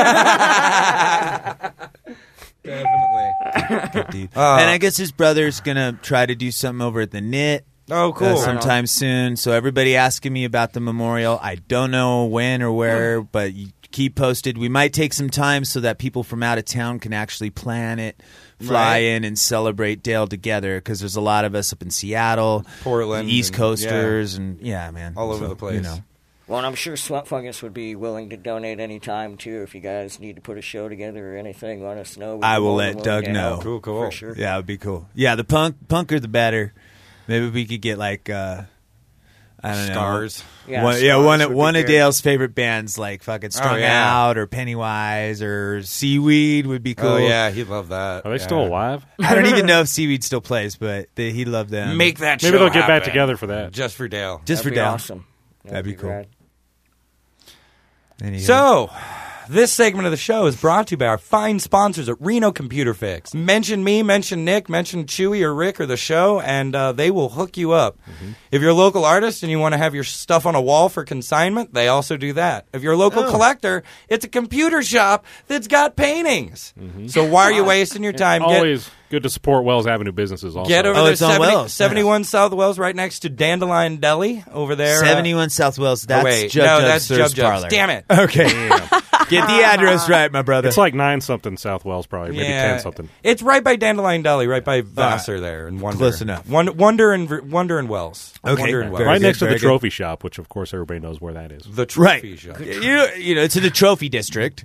Definitely. Good dude. And I guess his brother's gonna try to do something over at the Knit. Oh, cool. Sometime soon. So everybody asking me about the memorial. I don't know when or where, but you keep posted. We might take some time so that people from out of town can actually plan it, fly in and celebrate Dale together, because there's a lot of us up in Seattle, Portland, East and- Coasters, and man, All over So, the place. You know. Well, and I'm sure Slut Fungus would be willing to donate any time, too. If you guys need to put a show together or anything, let us know. We'd I be will more let than Doug willing to know. help, Cool. For sure. Yeah, it would be cool. Yeah, the punker the better. Maybe we could get like I don't know. Stars. Yeah, One, Stars would be one of great. Dale's favorite bands, like fucking Strung yeah. Out or Pennywise or Seaweed would be cool. Oh yeah, he'd love that. Are they still alive? I don't even know if Seaweed still plays, but he'd love them. Make that. Maybe show they'll get back happen. together for that. Just for Dale. just for That'd be Dale. awesome. That'd be cool. rad. Anywho. So, this segment of the show is brought to you by our fine sponsors at Reno Computer Fix. Mention me, mention Nick, mention Chewy or Rick or the show, and they will hook you up. If you're a local artist and you want to have your stuff on a wall for consignment, they also do that. If you're a local collector, it's a computer shop that's got paintings. So why are you wasting your time? Always good to support Wells Avenue businesses also. Get over Oh, there, it's on Wells. 71 South Wells, right next to Dandelion Deli over there. 71 South Wells. That's wait, Jub no, Jub's that's Thirst Jub Jub's. Parlor. Damn it. Okay. Get the address right, my brother. It's like 9-something South Wells, probably. Maybe 10-something. It's right by Dandelion Deli, right by Vassar there, and Wonder. Close enough. Wonder and Wells. Okay. Wonder and Wells. Very Right good, next to the very good. trophy shop, which, of course, everybody knows where that is. The trophy Right. shop. You know, it's in the trophy district.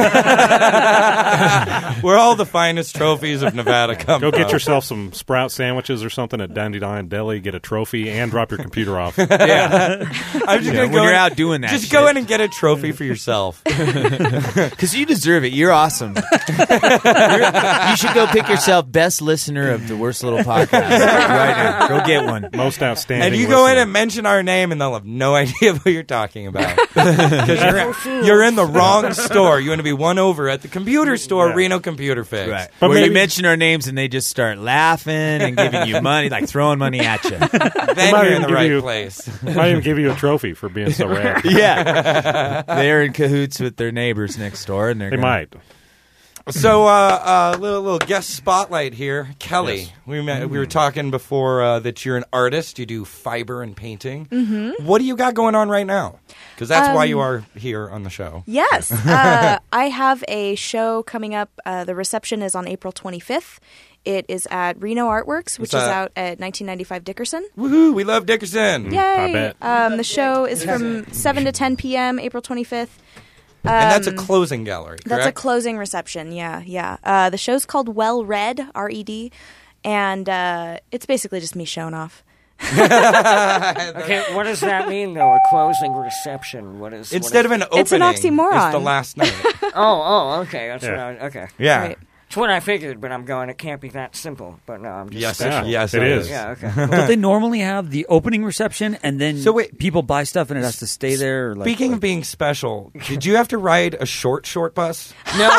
Where all the finest trophies of Nevada come Go from. get yourself some Sprout sandwiches or something at Dandelion Deli, get a trophy, and drop your computer off. I'm just gonna when go you're in- out doing that Just shit. go in and get a trophy for yourself. Because you deserve it. You're awesome. You should go pick yourself best listener of the Worst Little Podcast right now. Go get one. Most outstanding. And you go in and mention our name, and they'll have no idea what you're talking about. Because you're in the wrong store. You want to be one over at the computer store, Reno Computer Fix. Right. But Where you maybe- mention our names and they just start laughing and giving you money, like throwing money at you. Then might you're even in the give right you- place. Might even give you a trophy for being so rad. Yeah. They're in cahoots with their neighbors next door. And They might. So, little guest spotlight here, Kelly. Yes. We were talking before that you're an artist. You do fiber and painting. Mm-hmm. What do you got going on right now? Because that's why you are here on the show. Yes. I have a show coming up. The reception is on April 25th. It is at Reno Artworks, which is out at 1995 Dickerson. Woohoo! We love Dickerson. Yay! I bet. The show is from 7 to 10 p.m. April 25th. And that's a closing gallery, correct? That's a closing reception, yeah. The show's called Well Read, R-E-D, and it's basically just me showing off. Okay, what does that mean, though? A closing reception? What is Instead of an opening, It's an oxymoron. It's the last night. Okay. That's what I... Okay. Yeah. Right. It's what I figured, but I'm going, it can't be that simple. But no, I'm just... Yes, Yeah, yes, it is. Yeah, okay. Don't they normally have the opening reception and then So wait- people buy stuff and it has to stay there? Or like, Speaking of being special, did you have to ride a short bus? No,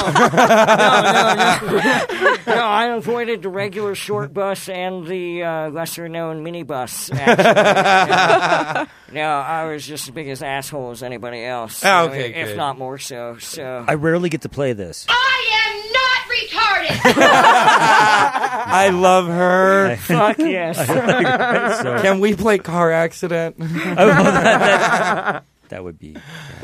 I avoided the regular short bus and the lesser-known minibus. Actually. No, I was just as big as asshole as anybody else. Oh, okay, if good. not more so. So I rarely get to play this. I am not retarded. I love her. fuck yes. So, Can we play car accident? that would be.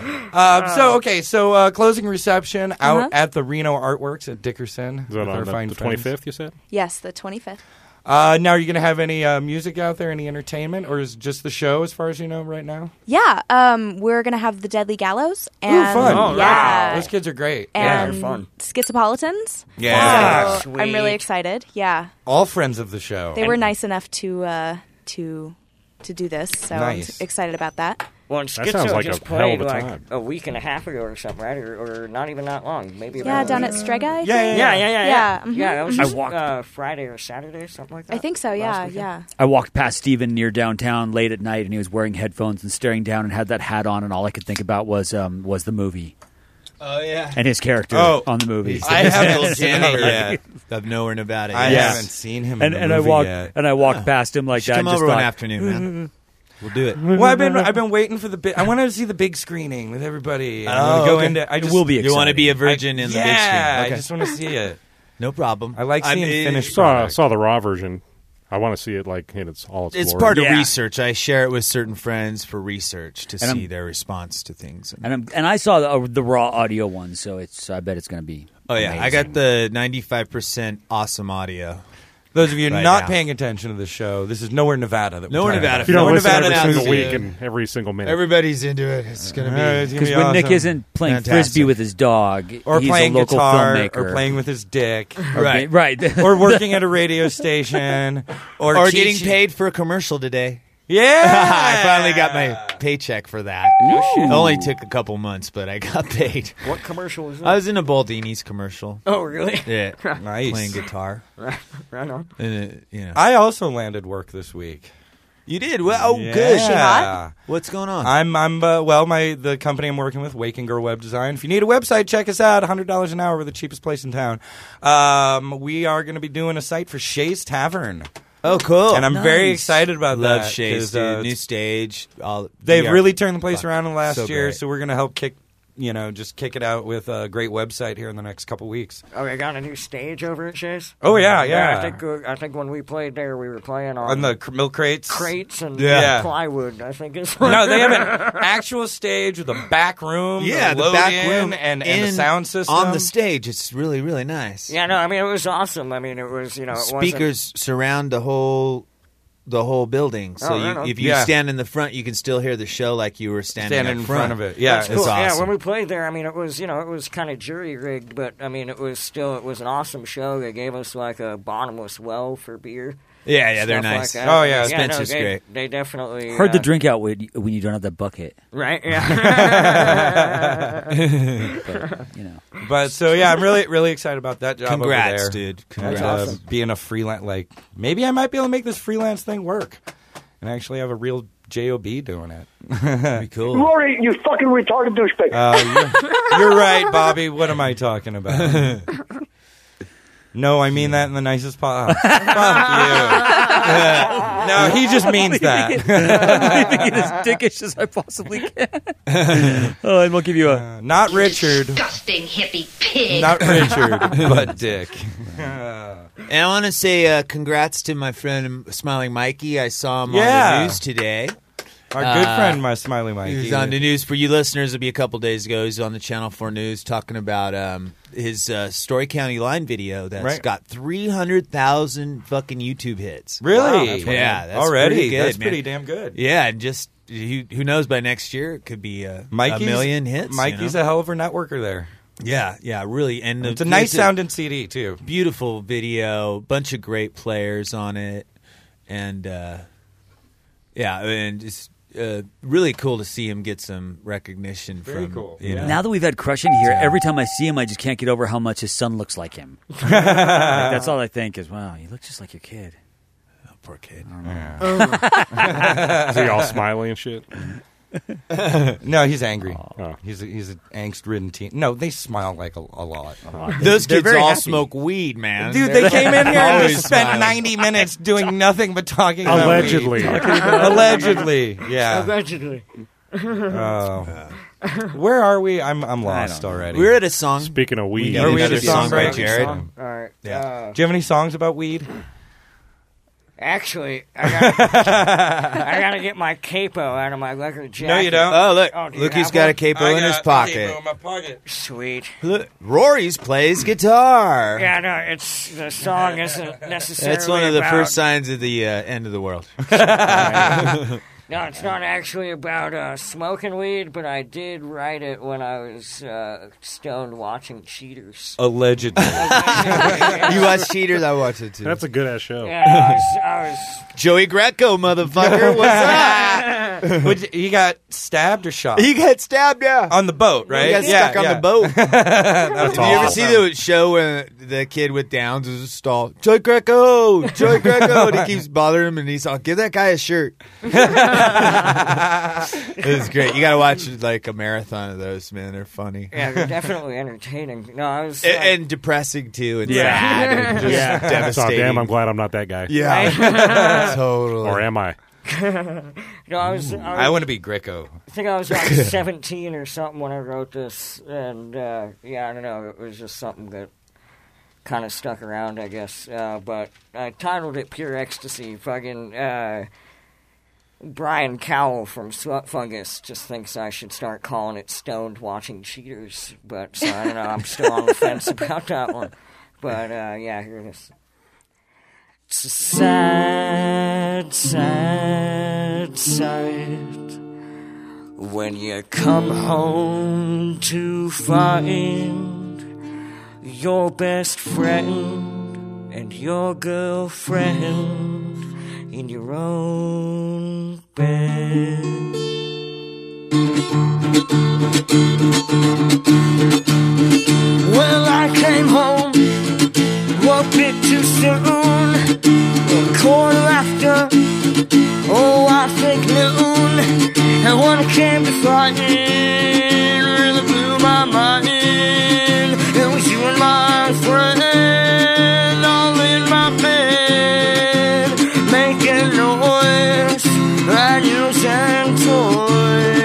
So closing reception out at the Reno Artworks at Dickerson. Is that with our on fine the friends. 25th, you said? Yes, the 25th. Now, are you going to have any music out there, any entertainment, or is it just the show as far as you know right now? Yeah, we're going to have the Deadly Gallows. And, Ooh, fun. Oh, yeah. Those kids are great. And they're fun. Schizopolitans. Yeah. So I'm really excited. Yeah. All friends of the show. They were nice enough to do this, so Nice. I'm excited about that. Well, and That sounds Schizo like just a hell of played a like time. a week and a half ago or something, right? Or not even that long. Maybe Yeah, about down a at week. Strega, I think. Yeah. Yeah, mhm. that was I just, walked- Friday or Saturday, something like that. I think so, yeah, Last weekend. yeah. I walked past Steven near downtown late at night, and he was wearing headphones and staring down and had that hat on, and all I could think about was the movie Oh, yeah. and his character on the movie. I haven't seen it yet. I've known about it. I Yes. haven't seen him in And the I movie walked yet. and I walked past him like Should that. come and just over one thought, afternoon, man. We'll do it. Well, I've been waiting for the big. I wanted to see the big screening with everybody. I wanna go okay. into. I It just, will be You want to exciting. be a virgin in the big screen. Yeah, Okay. I just want to see it. No problem. I like seeing finished Saw product. the raw version. I want to see it like in its all its It's glory. part of Yeah. research. I share it with certain friends for research to And see their response to things. And I saw the raw audio one, so I bet it's going to be. Oh yeah, I amazing. got the 95% awesome audio. Those of you Right not now. paying attention to the show, this is Nowhere Nevada. That we're Nowhere talking Nevada. about. If you don't Nowhere listen Nevada every now single is week good. and every single minute. Everybody's into it. It's gonna be. It's gonna Because be when Nick awesome. isn't playing Fantastic. frisbee with his dog, or he's playing a local guitar, filmmaker, or playing with his dick, Right. right, or working at a radio station, or Or teaching- getting paid for a commercial today. Yeah, I finally got my paycheck for that. It only took a couple months, but I got paid. What commercial was that? I was in a Baldini's commercial. Oh, really? Yeah, Nice. playing guitar. Right on. And, I also landed work this week. you did well. Oh, Yeah. good. She hot? What's going on? The company I'm working with, Waking Girl Web Design. If you need a website, check us out. $100 an hour. We're the cheapest place in town. We are going to be doing a site for Shay's Tavern. Oh, cool. And I'm very excited about Love that. Shays, 'cause, dude. New stage. They've VR. really turned the place around in the last So year, great. so we're going to help kick it out with a great website here in the next couple weeks. Oh, we got a new stage over at Shays? Oh, yeah. I think when we played there, we were playing on the milk crates. and Yeah. plywood, I think is No, they have an actual stage with a back room. Yeah, the the back load-in room and a sound system. on the stage. It's really, really nice. Yeah, no, I mean, it was awesome. I mean, it was, it wasn't... Speakers surround the whole building, so Oh, right on. if you Yeah. stand in the front, you can still hear the show like you were standing Standing up in front of it. Yeah, That's it's cool. Yeah, awesome. when we played there, I mean, it was, it was kind of jury rigged, but I mean, it was an awesome show. They gave us like a bottomless well for beer. Yeah, they're stuff nice. Like that. Oh, yeah. Spencer's they, great. They definitely Heard the drink out when you don't have that bucket. right. Yeah. But, you know. But so yeah, I'm really really excited about that job. Congrats, over there. dude. Congrats. And, being a freelance, like maybe I might be able to make this freelance thing work, and actually have a real job doing it. That'd be cool. Rory, you fucking retarded douchebag. You're right, Bobby. What am I talking about? No, I mean that in the nicest Fuck you. No, he just means that. I'm leaving it as dickish as I possibly can. And we'll give you a... Not Richard. Disgusting hippie pig. Not Richard, but Dick. And I want to say congrats to my friend Smiling Mikey. I saw him on the news today. Our good friend, my Smiling Mikey. He was on the news. For you listeners, it'll be a couple days ago. He was on the Channel 4 News talking about his Story County Line video that's got 300,000 fucking YouTube hits. Really? Wow, that's already pretty good, that's man. pretty damn good. Yeah, and just who knows, by next year it could be a million hits. Mikey's a hell of a networker there. Yeah, really. And it's a nice sounding CD too. Beautiful video, bunch of great players on it, and and just really cool to see him get some recognition. Very from. Cool. You know. Now that we've had Crush in here, every time I see him, I just can't get over how much his son looks like him. Like, that's all I think is, wow, you look just like your kid. Oh, poor kid. Is he all smiley and shit? No, he's angry. Oh. He's an angst-ridden teen. No, they smile like a lot. Those kids all happy. Smoke weed, man. Dude, they came in here and Always just spent smiling. 90 minutes doing nothing but talking about Allegedly. weed. Allegedly, yeah. Allegedly. Where are we? I'm lost already. We're at a song. Speaking of weed. Are we at a Another song by break? Jared? All right. Yeah. Do you have any songs about weed? Actually, I gotta get my capo out of my leather jacket. No, you don't. Oh, look. Do you Look who's have got one? a capo I in his got a pocket. capo in my pocket. Sweet. Look, Rory's plays guitar. Yeah, no, the song isn't necessarily That's one of the about, first signs of the end of the world. No, it's not actually about smoking weed, but I did write it when I was stoned watching Cheaters. Allegedly. You watch Cheaters? I watch it too. That's a good ass show. Yeah, I was Joey Greco, motherfucker. What's up? He got stabbed or shot? He got stabbed, yeah. On the boat, right? He got stuck on the boat. That's Did you ever see the show where the kid with Downs is a stall? Joey Greco! And he keeps bothering him, and he's all, give that guy a shirt. It's great. You gotta watch like a marathon of those, man. They're funny. Yeah, they're definitely entertaining. No, I was And depressing too, and Yeah. sad, and just So devastating. damn, I'm glad I'm not that guy. Yeah, totally. Or am I? no, I want to be Greco. I think I was like 17 or something when I wrote this, and I don't know. It was just something that kind of stuck around, I guess. But I titled it "Pure Ecstasy." Fucking Brian Cowell from Fungus just thinks I should start calling it "Stoned Watching Cheaters," but so I don't know. I'm still on the fence about that one. But here it is. It's a sad, sad sight when you come home to find your best friend and your girlfriend in your own bed. Well, I came home a bit too soon, a quarter after, I think noon, and when I came to find it really blew my mind. It was you and my friend all in my bed, making noise, and using toys.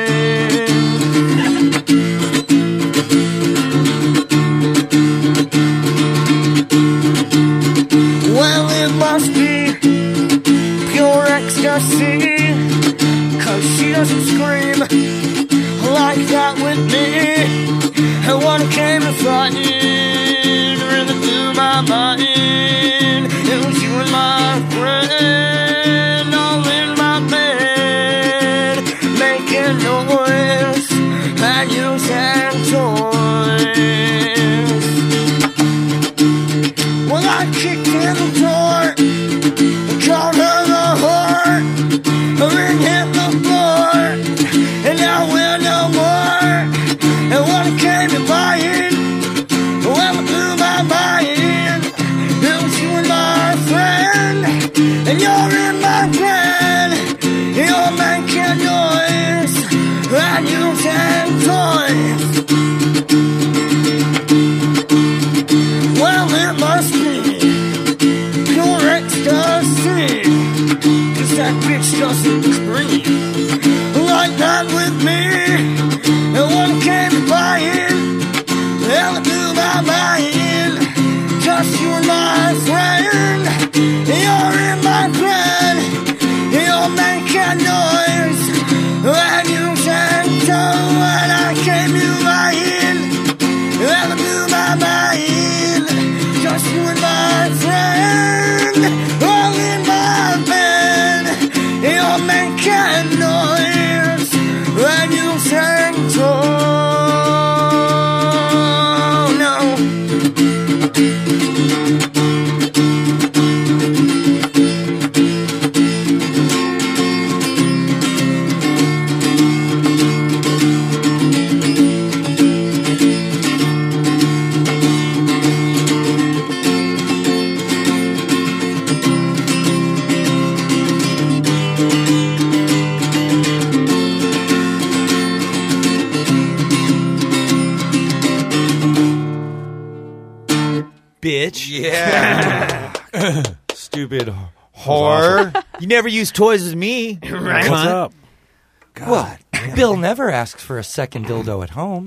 Bitch. Yeah. Stupid whore. You never use toys with me. Right. What's up? Well, Bill never asks for a second dildo at home.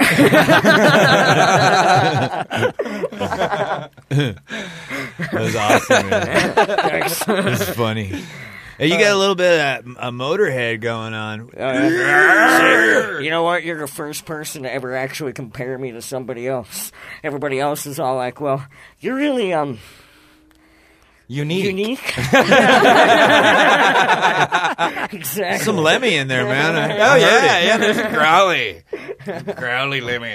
That was awesome, man. That was funny. Hey, you got a little bit of a Motorhead going on. You know what? You're the first person to ever actually compare me to somebody else. Everybody else is all like, well, you're really, Unique. Exactly. Some Lemmy in there, man. Oh, yeah, there's a growly. Growly Lemmy.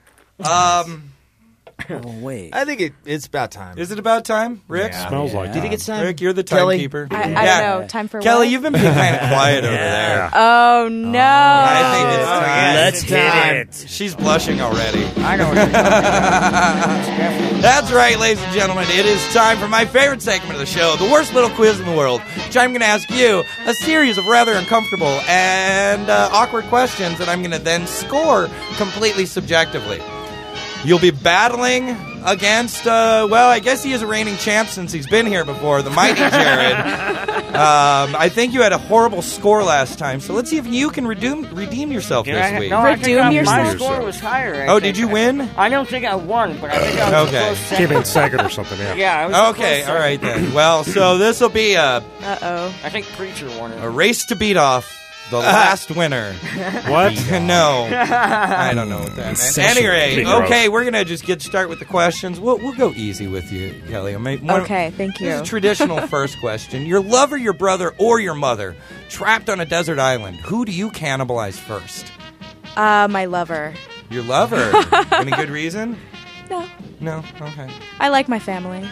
Wait. I think it's about time. Is it about time, Rick? Yeah. Smells like Do you think it's time? Rick, you're the Kelly? timekeeper. I don't know. Time for Kelly, what? you've been being kind of quiet over there. Oh, no. I think it's time. Let's hit it. She's blushing already. I know what you're talking about. That's right, ladies and gentlemen. It is time for my favorite segment of the show, the worst little quiz in the world, which I'm going to ask you a series of rather uncomfortable and awkward questions that I'm going to then score completely subjectively. You'll be battling against, I guess he is a reigning champ since he's been here before, the mighty Jared. I think you had a horrible score last time, so let's see if you can redeem yourself this week. No, I Redeem think yourself? my score was higher. I Oh, think. did you win? I don't think I won, but I think I was Okay. close second. Came in second or something, yeah. Yeah, I was Okay, close all right second. then. Well, so this will be a Uh-oh. I think Preacher won it. race to beat off the last winner. What? No. I don't know what that meant. Anyway, okay, we're going to just start with the questions. We'll go easy with you, Kelly. Okay, thank you. This is a traditional first question. Your lover, your brother, or your mother trapped on a desert island. Who do you cannibalize first? My lover. Your lover. Any good reason? No. No? Okay. I like my family.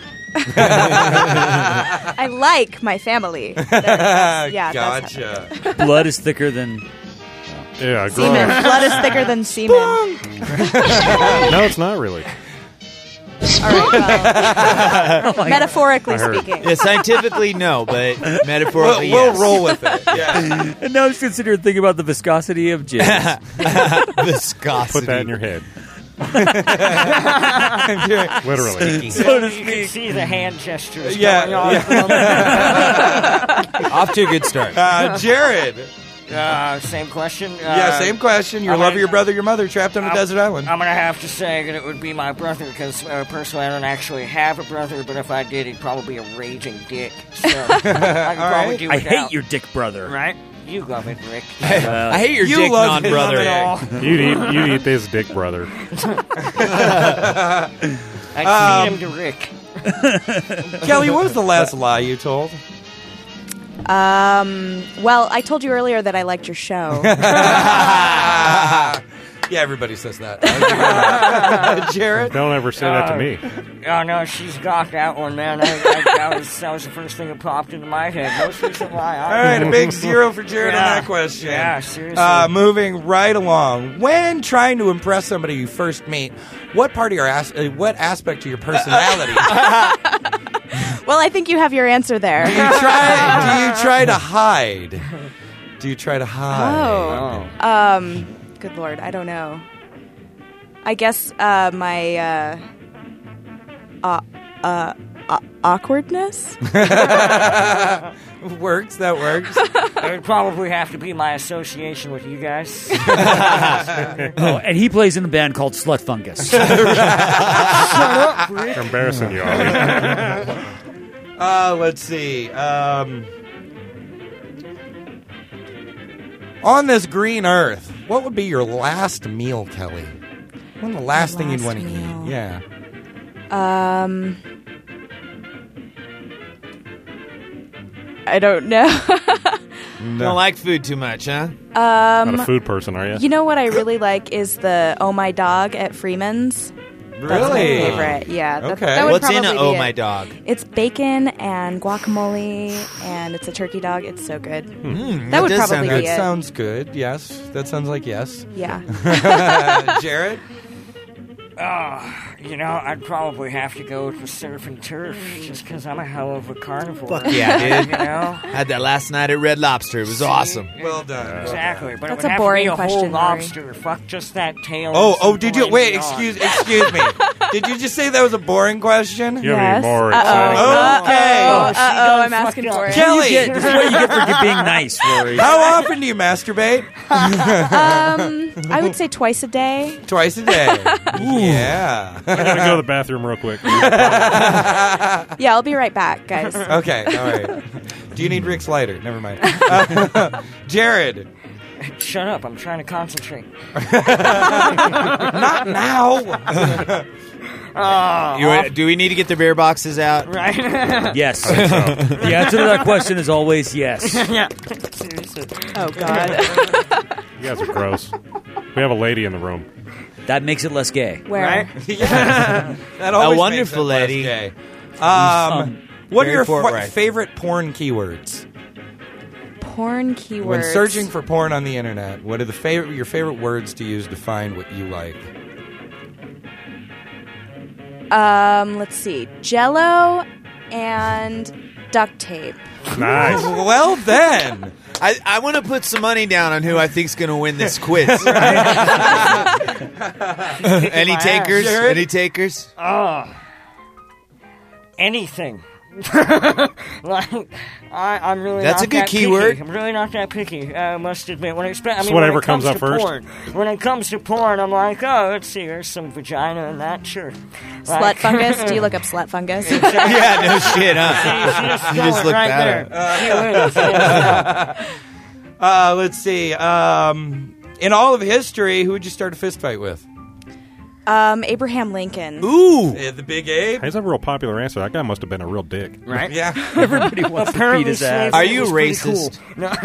I like my family. That's Gotcha. Blood is thicker than Yeah, semen. gross. Blood is thicker than semen. No, it's not really. All right, well, metaphorically I heard. speaking. Yeah, scientifically, no, but metaphorically, We'll yes. roll with it. Yeah. And now just consider thinking about the viscosity of jizz. Viscosity. Put that in your head. Literally. So to You can see the hand gestures Yeah, going on. Off to a good start. Jared. Same question. Yeah, same question. Your I'm lover, gonna- your brother, your mother trapped on a desert island. I'm going to have to say that it would be my brother because personally I don't actually have a brother, but if I did, he'd probably be a raging dick. So I could probably do I without. hate your dick brother. Right? You love it, Rick. I hate your You dick, love it. non-brother. Love it all. You eat this dick, brother. I feed him to Rick. Kelly, what was the last lie you told? Well, I told you earlier that I liked your show. Yeah, everybody says that. Jared? Don't ever say that to me. Oh, no, she's got that one, man. That was the first thing that popped into my head. Most recent lie. All right, a big 0 for Jared on that question. Yeah, seriously. Moving right along. When trying to impress somebody you first meet, what part of your what aspect of your personality Well, I think you have your answer there. do you try to hide? Do you try to hide? Oh. Good Lord, I don't know. I guess my awkwardness. Works. That works. It would probably have to be my association with you guys. Oh, and he plays in a band called Slut Fungus. Shut up, Rick. You're embarrassing you, Ollie. Let's see. On this green earth, what would be your last meal, Kelly? When the last thing you'd want to eat? Yeah. I don't know. You don't like food too much, huh? Not a food person, are you? You know what I really like is the Oh My Dog at Freeman's. That's my Really? favorite. Yeah. Okay. That would What's in probably a Oh be My it. Dog? It's bacon and guacamole, and it's a turkey dog. It's so good. Mm, That would does probably sound be That it. sounds good. Yes. That sounds like yes. Yeah. Jared? I'd probably have to go with the surf and turf just because I'm a hell of a carnivore. Fuck yeah, dude. You know? Had that last night at Red Lobster. It was awesome. Well done. Exactly. But That's it a would boring have to be a question, whole Rory. lobster. Fuck just that tail. Oh, did you? Wait, excuse me. Did you just say that was a boring question? You have any more exciting? Okay. I'm asking for it. Kelly, This is what you get for being nice, Rory. how often do you masturbate? I would say twice a day. Twice a day. Yeah. I gotta go to the bathroom real quick. Yeah, I'll be right back, guys. Okay, all right. Do you need Rick's lighter? Never mind. Jared. Shut up. I'm trying to concentrate. Not now. Do we need to get the beer boxes out? Right? Yes. The answer to that question is always yes. Yeah. Oh, God. You guys are gross. We have a lady in the room. That makes it less gay. Where? Yeah. That always A wonderful makes it less lady. gay. What are very your forthright. favorite porn keywords? Porn keywords. When searching for porn on the internet, what are your favorite words to use to find what you like? Let's see. Jello and duct tape. Nice. Well then. I want to put some money down on who I think's going to win this quiz. Any takers? Jared? Any takers? Anything. I'm really That's not a good that keyword. Picky. I'm really not that picky. I must admit. When whatever when it comes up to first. Porn, when it comes to porn, I'm like, oh, let's see, there's some vagina in that. Sure. Slut fungus? Do you look up slut fungus? Yeah, no shit, huh? You You just just look right that there. Let's see. In all of history, who would you start a fist fight with? Abraham Lincoln. Ooh. The Big Ape? That's a real popular answer. That guy must have been a real dick. Right? Yeah. Everybody wants to beat his ass. Are you was pretty racist?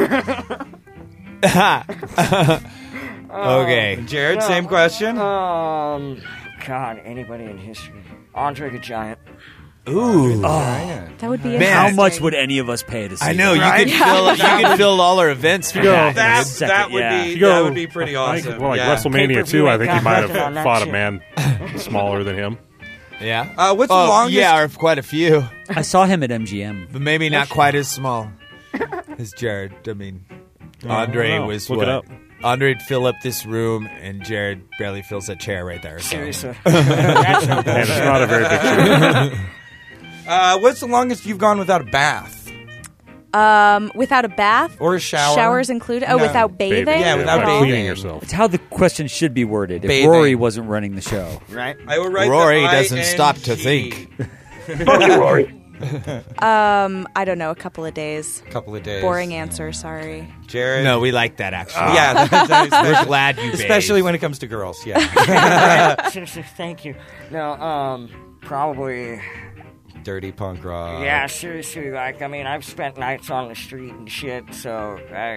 Cool. Okay. Jared, same question. God, anybody in history? Andre the Giant. Ooh. That would be Man. How much would any of us pay to see I know. that? You could fill all our events for that. That would be pretty awesome. Well, like yeah. WrestleMania Pay-per-view 2, I ain't think got he might nothing on have that fought a shit. man smaller than him. Yeah. What's the longest? Yeah, or quite a few. I saw him at MGM. But maybe not quite as small as Jared. I mean, Andre know. was Look what? it up. Andre'd fill up this room, and Jared barely fills that chair right there. So. Seriously. That's no Man, it's not a very big chair. What's the longest you've gone without a bath Without a bath? or a shower? Showers included? Oh, No. without bathing? Yeah, without like bathing. cleaning yourself. It's how the question should be worded. If Bathing. Rory wasn't running the show. right. I will write Rory the doesn't stop to ING. think. Fuck you, Rory. I don't know, a couple of days. Couple of days. Boring answer, sorry. Jared. No, we like that actually. Yeah, that's We're glad you especially bathed. when it comes to girls. Yeah. Seriously, thank you. No, probably. Dirty punk rock. Yeah, seriously, I've spent nights on the street and shit, so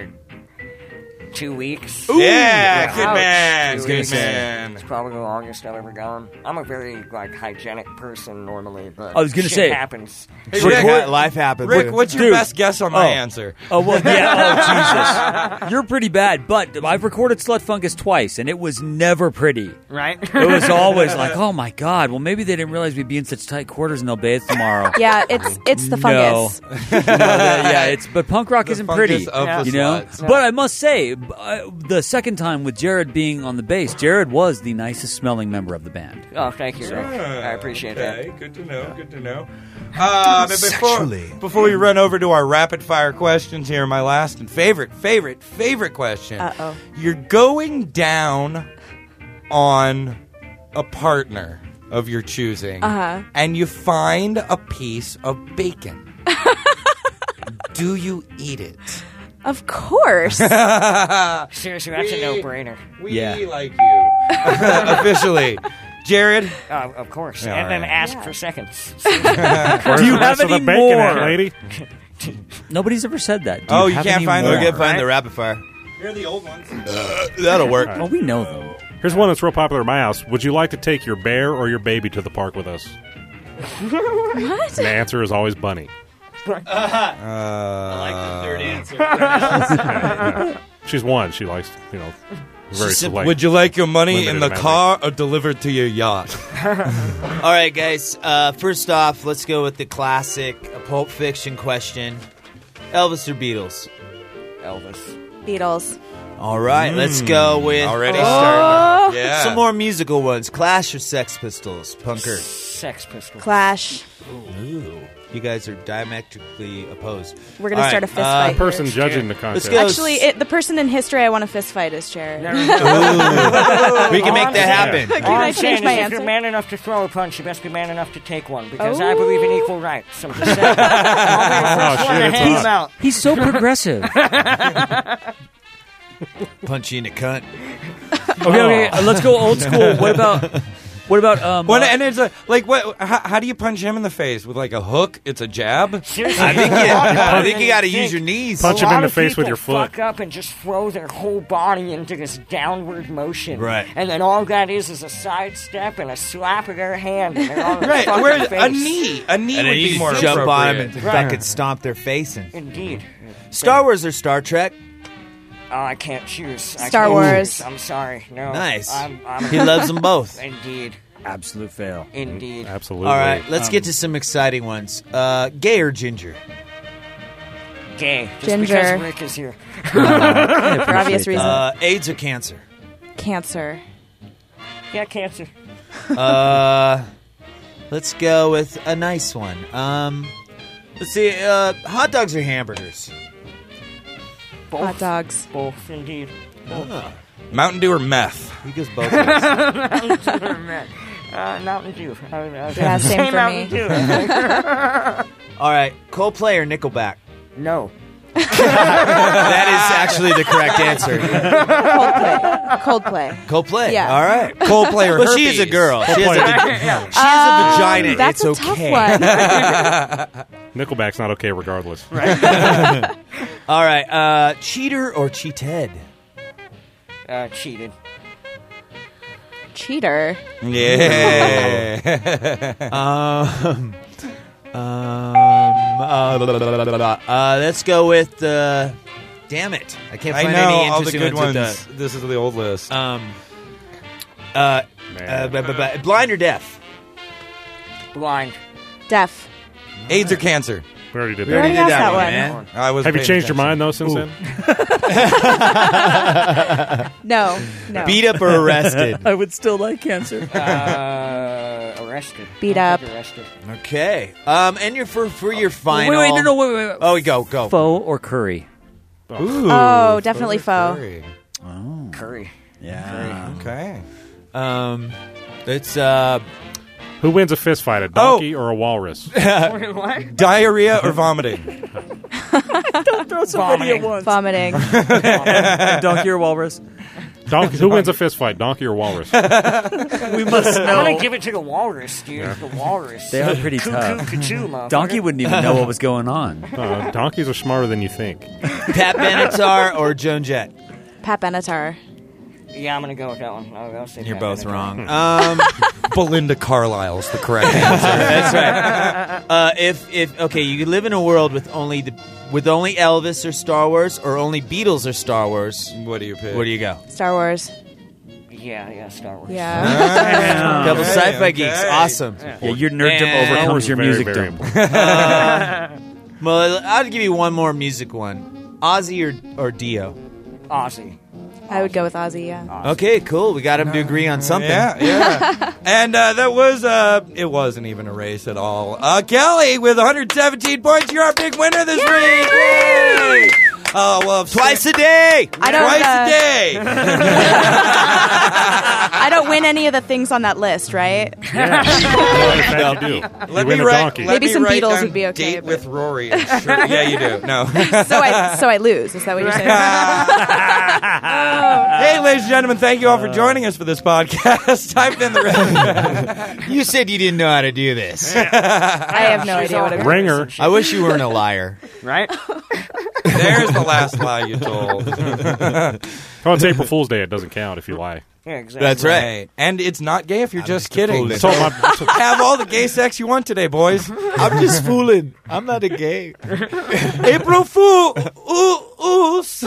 2 weeks. Yeah, good Ouch. man. 2 Good weeks. man. It's probably the longest I've ever gone. I'm a very hygienic person normally, but I was gonna shit say- happens. Hey, Rick, Rick, life happens. Rick, what's your Dude. best guess on my answer? Oh, well, yeah. Oh, Jesus. You're pretty bad, but I've recorded Slut Fungus twice, and it was never pretty. Right? It was always like, oh, my God. Well, maybe they didn't realize we'd be in such tight quarters and they'll bathe tomorrow. Yeah, it's the fungus. But punk rock isn't pretty, of the you know. sluts. But I must say, the second time with Jared being on the bass, Jared was the nicest smelling member of the band. Oh, thank you, Rick. I appreciate Okay, that. good to know. Good to know. But before we run over to our rapid fire questions here, my last and favorite question. Uh-oh. You're going down on a partner of your choosing, and you find a piece of bacon. Do you eat it? Of course. Seriously, that's a no-brainer. We like you. Officially. Jared? Of course. Yeah, And then all right. ask for seconds. Where's Do you the rest have of the any bacon more? at, lady? Nobody's ever said that. You have can't any find more? We're gonna find the rapid fire. Here are the old ones. That'll work. Well, we know them. Here's one that's real popular in my house. Would you like to take your bear or your baby to the park with us? What? And the answer is always bunny. I like the third answer. She's one. She likes, very select. Would you like your money in the limited car or delivered to your yacht? All right, guys. First off, let's go with the classic Pulp Fiction question. Elvis or Beatles? Elvis. Beatles. All right, let's go with Already starting. Yeah. some more musical ones. Clash or Sex Pistols? Punker. Sex Pistols. Clash. Ooh. You guys are diametrically opposed. We're going to All start a right, fist fight. The person here. judging the contest. Let's go. Actually, the person in history I want to fist fight is Jared. We can make that happen. Can All I I'm change saying my is if answer? you're man enough to throw a punch, you best be man enough to take one, because Oh. I believe in equal rights. So I'm just saying. I'll be the first one to it's hand hot. them out. He's so progressive. Punch you in the cunt. Okay, let's go old school. What about And it's like what? How do you punch him in the face with like a hook? It's a jab. Seriously, I think you got to use your knees. Punch a him in lot the of face with people your foot. Fuck up and just throw their whole body into this downward motion. Right. And then all that is a sidestep and a slap of their hand. And they're on their Right. fucking Whereas face. a knee And would then be you more just jump on him appropriate. and fucking stomp their face in. Indeed. Star Wars or Star Trek? Oh, I can't choose. Star Wars. I'm sorry. No. Nice. I'm He loves them both. Indeed. absolute fail? Indeed. Absolutely. All right, let's get to some exciting ones. Gay or ginger? Gay. Just Ginger. because Rick is here. For obvious reasons. AIDS or cancer? Cancer. Yeah, cancer. Let's go with a nice one. Let's see. Hot dogs or hamburgers? Both. Hot dogs. Both, indeed. Mountain Dew or meth? He goes both ways. Mountain Dew. Yeah, same Say for Mountain me. Dew. All right, Coldplay or Nickelback? No. That is actually the correct answer. Coldplay. Coldplay. Yeah. All right. Coldplay or Well, she is a herpes? girl. She has a vagina. That's It's a tough okay. one. Nickelback's not okay regardless. All right. Cheater or cheated? Cheated. Cheater. Yeah. Let's go with. Damn it! I can't I find know any all the interesting good ones. ones. This is the old list. Blind or deaf? Blind. Deaf. AIDS or cancer? We already did We already that. did that one, man. I was. Have you paying changed your attention. mind, though, since then? No. Beat up or arrested? I would still like cancer. Arrested. Beat I'll up. take Arrested. Okay. And your for your final. Wait, wait. Oh, go. Pho or curry? Ooh, Oh, definitely faux. curry. Curry. Yeah. Okay. It's Who wins a fist fight, a donkey or a walrus? What? Diarrhea or vomiting? Don't throw somebody at once. Vomiting. Donkey or walrus? Who wins a fist fight, donkey or walrus? We must I'm know. gonna give it to the walrus, dude. The walrus. They are pretty tough. Motherfucker. Donkey wouldn't even know what was going on. Donkeys are smarter than you think. Pat Benatar or Joan Jett? Pat Benatar. Yeah, I'm gonna go with that one. I'll say You're Pat both Benatar. wrong. Belinda Carlisle's the correct answer. That's right. If okay, you could live in a world with only Elvis or Star Wars, or only Beatles or Star Wars. What do you pick? Where do you go? Star Wars. Yeah, Star Wars. Yeah. Couple Okay, sci-fi okay. geeks, awesome. Yeah, your nerddom And- overcomes your Very, musicdom. very important. Well, I'll give you one more music one. Ozzy or Dio? Ozzy. I would go with Ozzy, yeah. Okay, cool. We got him to agree on something. Yeah. And that was, it wasn't even a race at all. Kelly with 117 points. You're our big winner this week. Yay! Oh, well, Twice a day. Twice a day. I don't win any of the things on that list, right? Well, in fact, you do. Let You me win a write. donkey. Let Maybe me some write Beatles down would be okay, Date but- with Rory. Sure. Yeah, you do. No. So I lose. Is that what you're saying? Hey, ladies and gentlemen, thank you all for joining us for this podcast. Type in the rest. You said you didn't know how to do this. I have no idea what it is. Ringer. I wish you weren't a liar. Right? There's the last lie you told. Oh, it's April Fool's Day. It doesn't count if you lie. Yeah, exactly. That's right. And it's not gay if you're just kidding. fooling. So have all the gay sex you want today, boys. I'm just fooling. I'm not a gay. April Fool. Oos.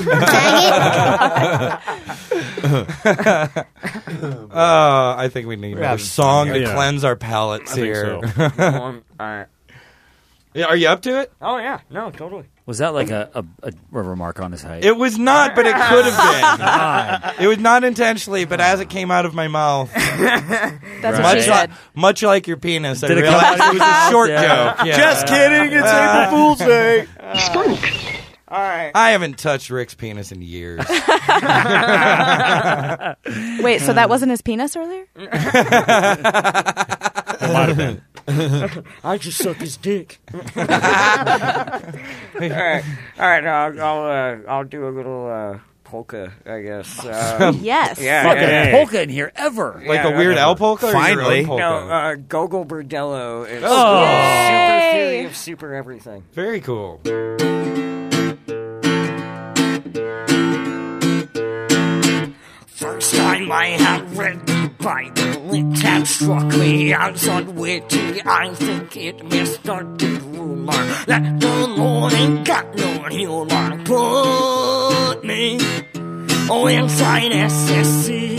I think we need another song to cleanse our palates here. All right. Yeah, are you up to it? Oh, yeah. No, totally. Was that like a remark on his height? It was not, but it could have been. It was not intentionally, but as it came out of my mouth. That's what she said. Much like your penis, I Did it come realized out it was a short joke. Yeah. Just kidding. It's April Fool's Day. All right. I haven't touched Rick's penis in years. Wait, so that wasn't his penis earlier? It might have been. I just suck his dick. All right. I'll do a little polka, I guess. Yes. Yeah. Fucking yeah. polka in here ever. Like a Weird Al polka? Or Finally. your own polka? No, Gogol Bordello. It's Oh. super Yay. theory of super everything. Very cool. First time I had read the Bible, it had struck me as unwitty. I think it misstarted rumor that the Lord ain't got no humor. Put me inside SSC.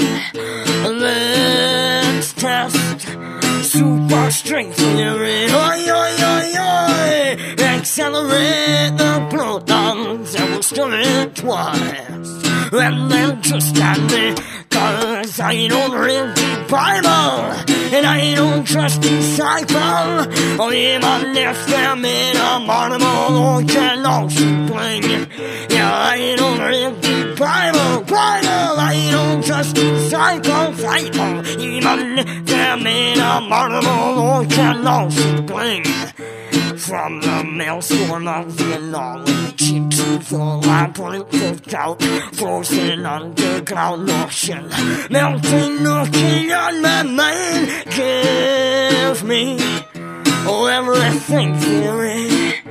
Let's test super strength theory. Oi, oi, oi, oi. Accelerate the protons and we'll stir it twice. And then just stand me, cause I don't read the Bible, and I don't trust disciple, or even if they're made of marble or can also bling. Yeah, I don't read the Bible, I don't trust disciple, even if they're made of marble or can also bling. From the maelstrom of the knowledge into the labyrinth of doubt, frozen underground ocean, melting, looking on my mind. Give me everything theory,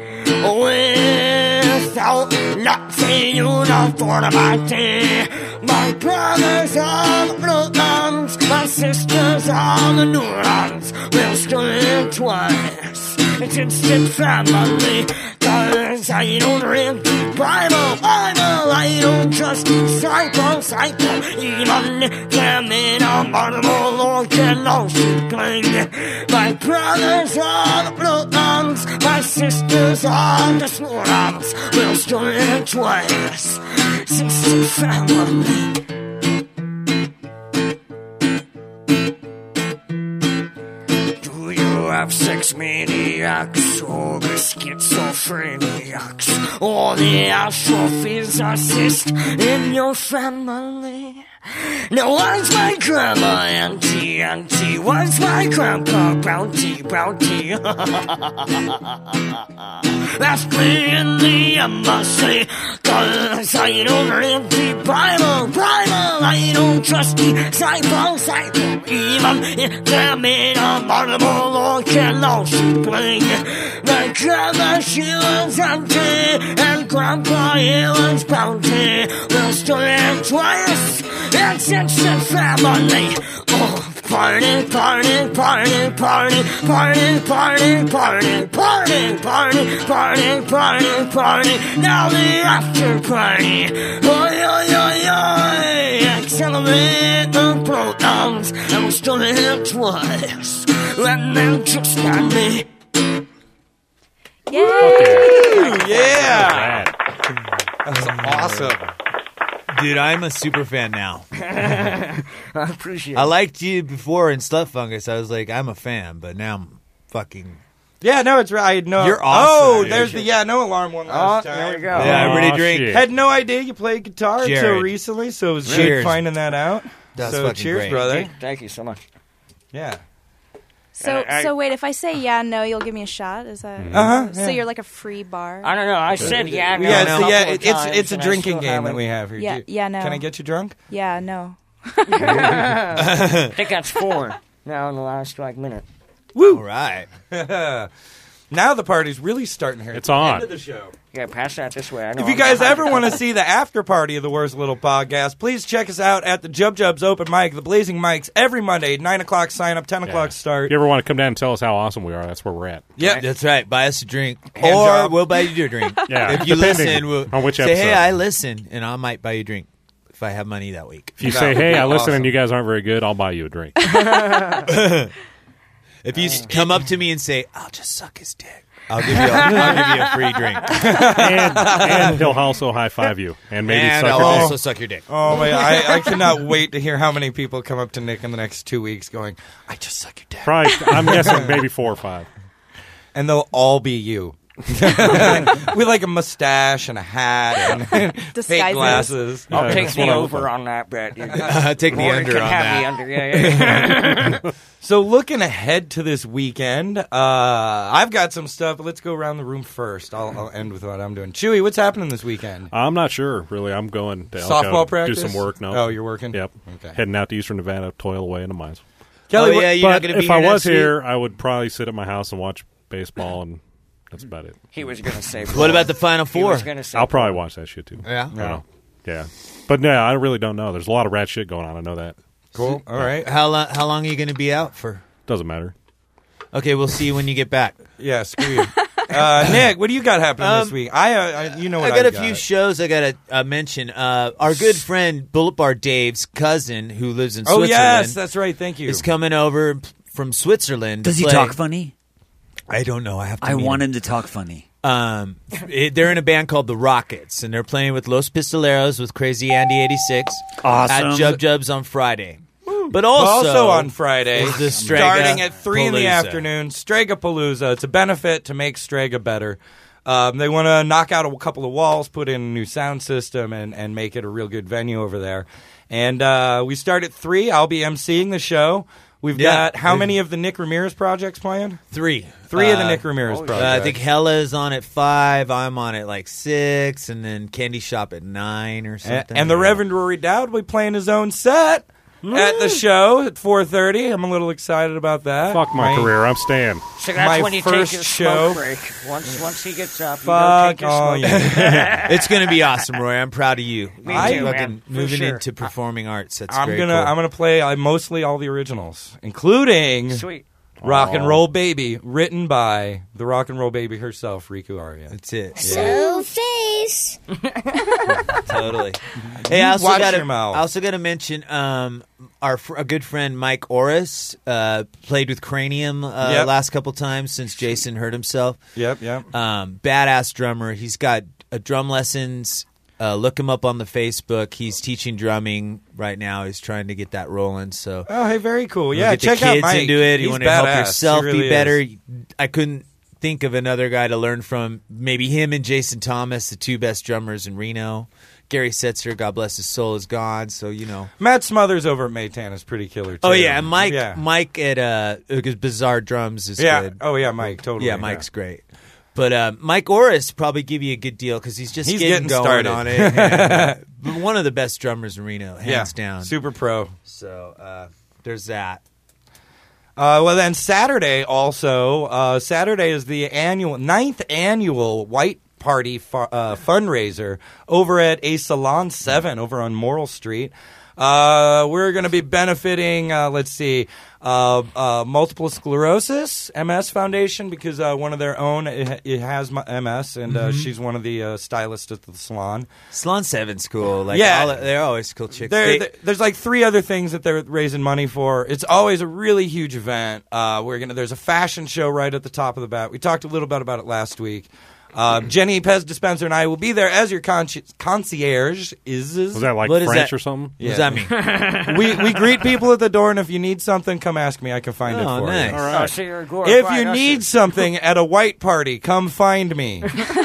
without nothing uniformity. My brothers are the protons, my sisters are the neurons. We'll stir it twice. It's instant family, cause I don't read the Bible, I don't trust disciple, even if they're made of marble or can also cling. My brothers are the protons, my sisters are the neurons. We'll stir it twice. It's instant family. Have sex maniacs, or the schizophreniacs, or the astrophysicist in your family. Now was my grandma auntie, was my grandpa bounty. Ask me in the embassy, cause I don't read the Bible, I don't trust the disciple, even if they're made of marble or can also bling. My grandma, she was empty, and grandpa, he was bounty. We'll stir it twice, it's instant family. Oh, party, party, party, party, party, party, party, party, party, party, party, party. Now the after party. Oi, oi, oi, oi. Accelerate the protons and we'll stir it twice. And then just on me. Yay! Yeah! That's awesome. Dude, I'm a super fan now. I appreciate it. I liked you before in Slut Fungus. I was like, I'm a fan, but now I'm fucking... Yeah, no, it's right. No. You're awesome. Oh, there's the no alarm one last time. There we go. Yeah, I really drink. Shit. Had no idea you played guitar until Jared. recently, so it was good Cheers. finding that out. That's so fucking cheers, great. brother. Thank you so much. Yeah. So wait, if I say no, you'll give me a shot? Is that So yeah. you're like a free bar? I don't know. I said no. Yeah, so couple yeah, of times, it's a and I drinking still game that haven't. we have here. Yeah, yeah, no. Can I get you drunk? Yeah, no. I think that's 4 now in the last minute. Woo! All right. Now the party's really starting here. It's at the on. end of the show. Yeah, pass that this way. I know If you I'm guys behind ever you. want to see the after party of the Worst Little Podcast, please check us out at the Jub Jubs Open Mic, the Blazing Mics, every Monday, 9 o'clock sign up, 10 o'clock start. If you ever want to come down and tell us how awesome we are, that's where we're at. Yep. That's right. Buy us a drink. Hand Or job. we'll buy you a drink. Yeah, If you depending listen, we'll on which say, episode. hey, I listen, and I might buy you a drink if I have money that week. If you That say, would hey, be I listen awesome. and you guys aren't very good, I'll buy you a drink. If you come up to me and say, I'll just suck his dick, I'll give you a free drink. and he'll also high-five you. And maybe And suck I'll your dick. also suck your dick. Oh, my I cannot wait to hear how many people come up to Nick in the next 2 weeks going, I just suck your dick. Probably, I'm guessing maybe 4 or 5. And they'll all be you. With like a mustache and a hat and fake Disguises. glasses. I'll take that's what the I look over like. on that bet. Take the Or it under can on have that. the under. Yeah. So looking ahead to this weekend, I've got some stuff, but let's go around the room first. I'll end with what I'm doing. Chewy, what's happening this weekend? I'm not sure, really. I'm going to Softball Elko, practice? do some work. No. Oh, you're working? Yep. Okay. Heading out to Eastern Nevada, toil away in the mines. Kelly, Oh, yeah, you're not But going to be if I here was next week? here, I would probably sit at my house and watch baseball, and that's about it. He was going to say. What about the Final He Four? was going to say. I'll probably watch that shit, too. Yeah? I know. Yeah. But no, I really don't know. There's a lot of rat shit going on. I know that. Cool. All right. How long are you going to be out for? Doesn't matter. Okay, we'll see you when you get back. Yeah, screw you. Nick, what do you got happening this week? You know what I got a few shows I got to mention. Our good friend Bullet Bar Dave's cousin, who lives in Oh, Switzerland, yes, that's right. Thank you. is coming over from Switzerland. to Does he play. talk funny? I don't know. I have to. I meet want him. him to talk funny. They're in a band called the Rockets, and they're playing with Los Pistoleros with Crazy Andy 86 Awesome. at Jub Jubs on Friday. But also on Friday, is the Strega starting at 3 in the Palooza. afternoon, Strega Palooza. It's a benefit to make Strega better. They want to knock out a couple of walls, put in a new sound system, and make it a real good venue over there. And we start at 3. I'll be emceeing the show. We've got how many of the Nick Ramirez projects playing? 3. 3 of the Nick Ramirez projects. I think Hella is on at 5. I'm on at like 6, and then Candy Shop at 9 or something. And the Reverend Rory Dowd will be playing his own set at the show at 4:30. I'm a little excited about that. Fuck my career. I'm staying. So that's My when you first take your show. smoke break. Once he gets up, you go Fuck take your all smoke you. break. It's going to be awesome, Roy. I'm proud of you. Me I- too, man. Fucking For moving sure. into performing arts. That's I'm very gonna cool. play mostly all the originals, including Sweet. Rock and Roll Baby, written by the Rock and Roll Baby herself, Riku Arya. That's it. So face. Totally. Hey, You I also watch got your mouth. I also got to mention a good friend Mike Orris played with Cranium Yep. last couple times since Jason hurt himself. Yep. Badass drummer. He's got drum lessons. Look him up on the Facebook. He's teaching drumming right now. He's trying to get that rolling. So Oh, hey, very cool. you Yeah, get check the kids out Mike. into it. You He's want to help badass. yourself He really be better. is. I couldn't think of another guy to learn from. Maybe him and Jason Thomas, the two best drummers in Reno. Gary Setzer, God bless his soul, is gone. So Matt Smothers over at Maytan is pretty killer too. Oh yeah, and Mike Yeah. Mike at Bizarre Drums is Yeah. good. Oh yeah, Mike. Totally. Yeah, Mike's great. But Mike Orris probably give you a good deal because he's just He's getting going started. on it. And, but one of the best drummers in Reno, hands down. Super pro. So there's that. Well, then Saturday also. Saturday is the 9th annual White Party fundraiser over at A Salon 7 over on Morrill Street. We're going to be benefiting, multiple sclerosis, MS Foundation, because one of their own it has MS, and she's one of the stylists at the salon. Salon 7's cool. Like, Yeah. they're always cool chicks. There's like 3 other things that they're raising money for. It's always a really huge event. There's a fashion show right at the top of the bat. We talked a little bit about it last week. Jenny Pez Dispenser and I will be there as your concierge. Was that like What is French that? or something? What does that mean? we greet people at the door, and if you need something, come ask me. I can find it Oh, for nice. you. All right. Oh, so you're If glorifying you us need as- something at a white party, come find me.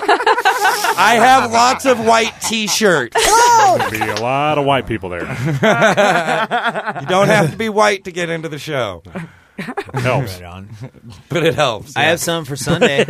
I have lots of white T-shirts. There'll be a lot of white people there. You don't have to be white to get into the show, Helps. Right on. but it helps. I have some for Sunday.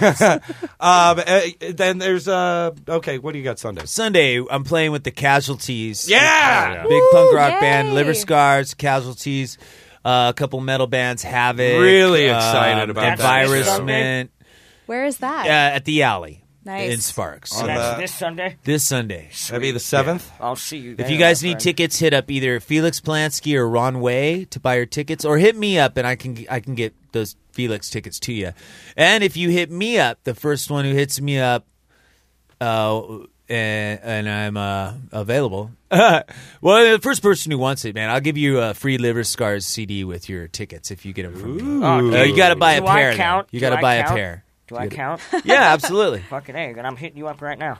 Then there's okay. What do you got Sunday? Sunday, I'm playing with the Casualties. Yeah. Big punk rock Yay. band, Liver Scars, Casualties, a couple metal bands, Havoc. Really excited about that Virus show. Mint. Where is that? At the Alley. Nice. In Sparks. So that's this Sunday? This Sunday. That'd be the 7th? I'll see you there. If you guys my need friend. tickets, hit up either Felix Polanski or Ron Way to buy your tickets, or hit me up and I can get those Felix tickets to you. And if you hit me up, the first one who hits me up, and I'm available. Well, the first person who wants it, man, I'll give you a free Liver Scars CD with your tickets if you get them from me. You got to buy a pair. Do I count? You got to buy a pair. Do I count? Yeah, absolutely. Fucking A, and I'm hitting you up right now.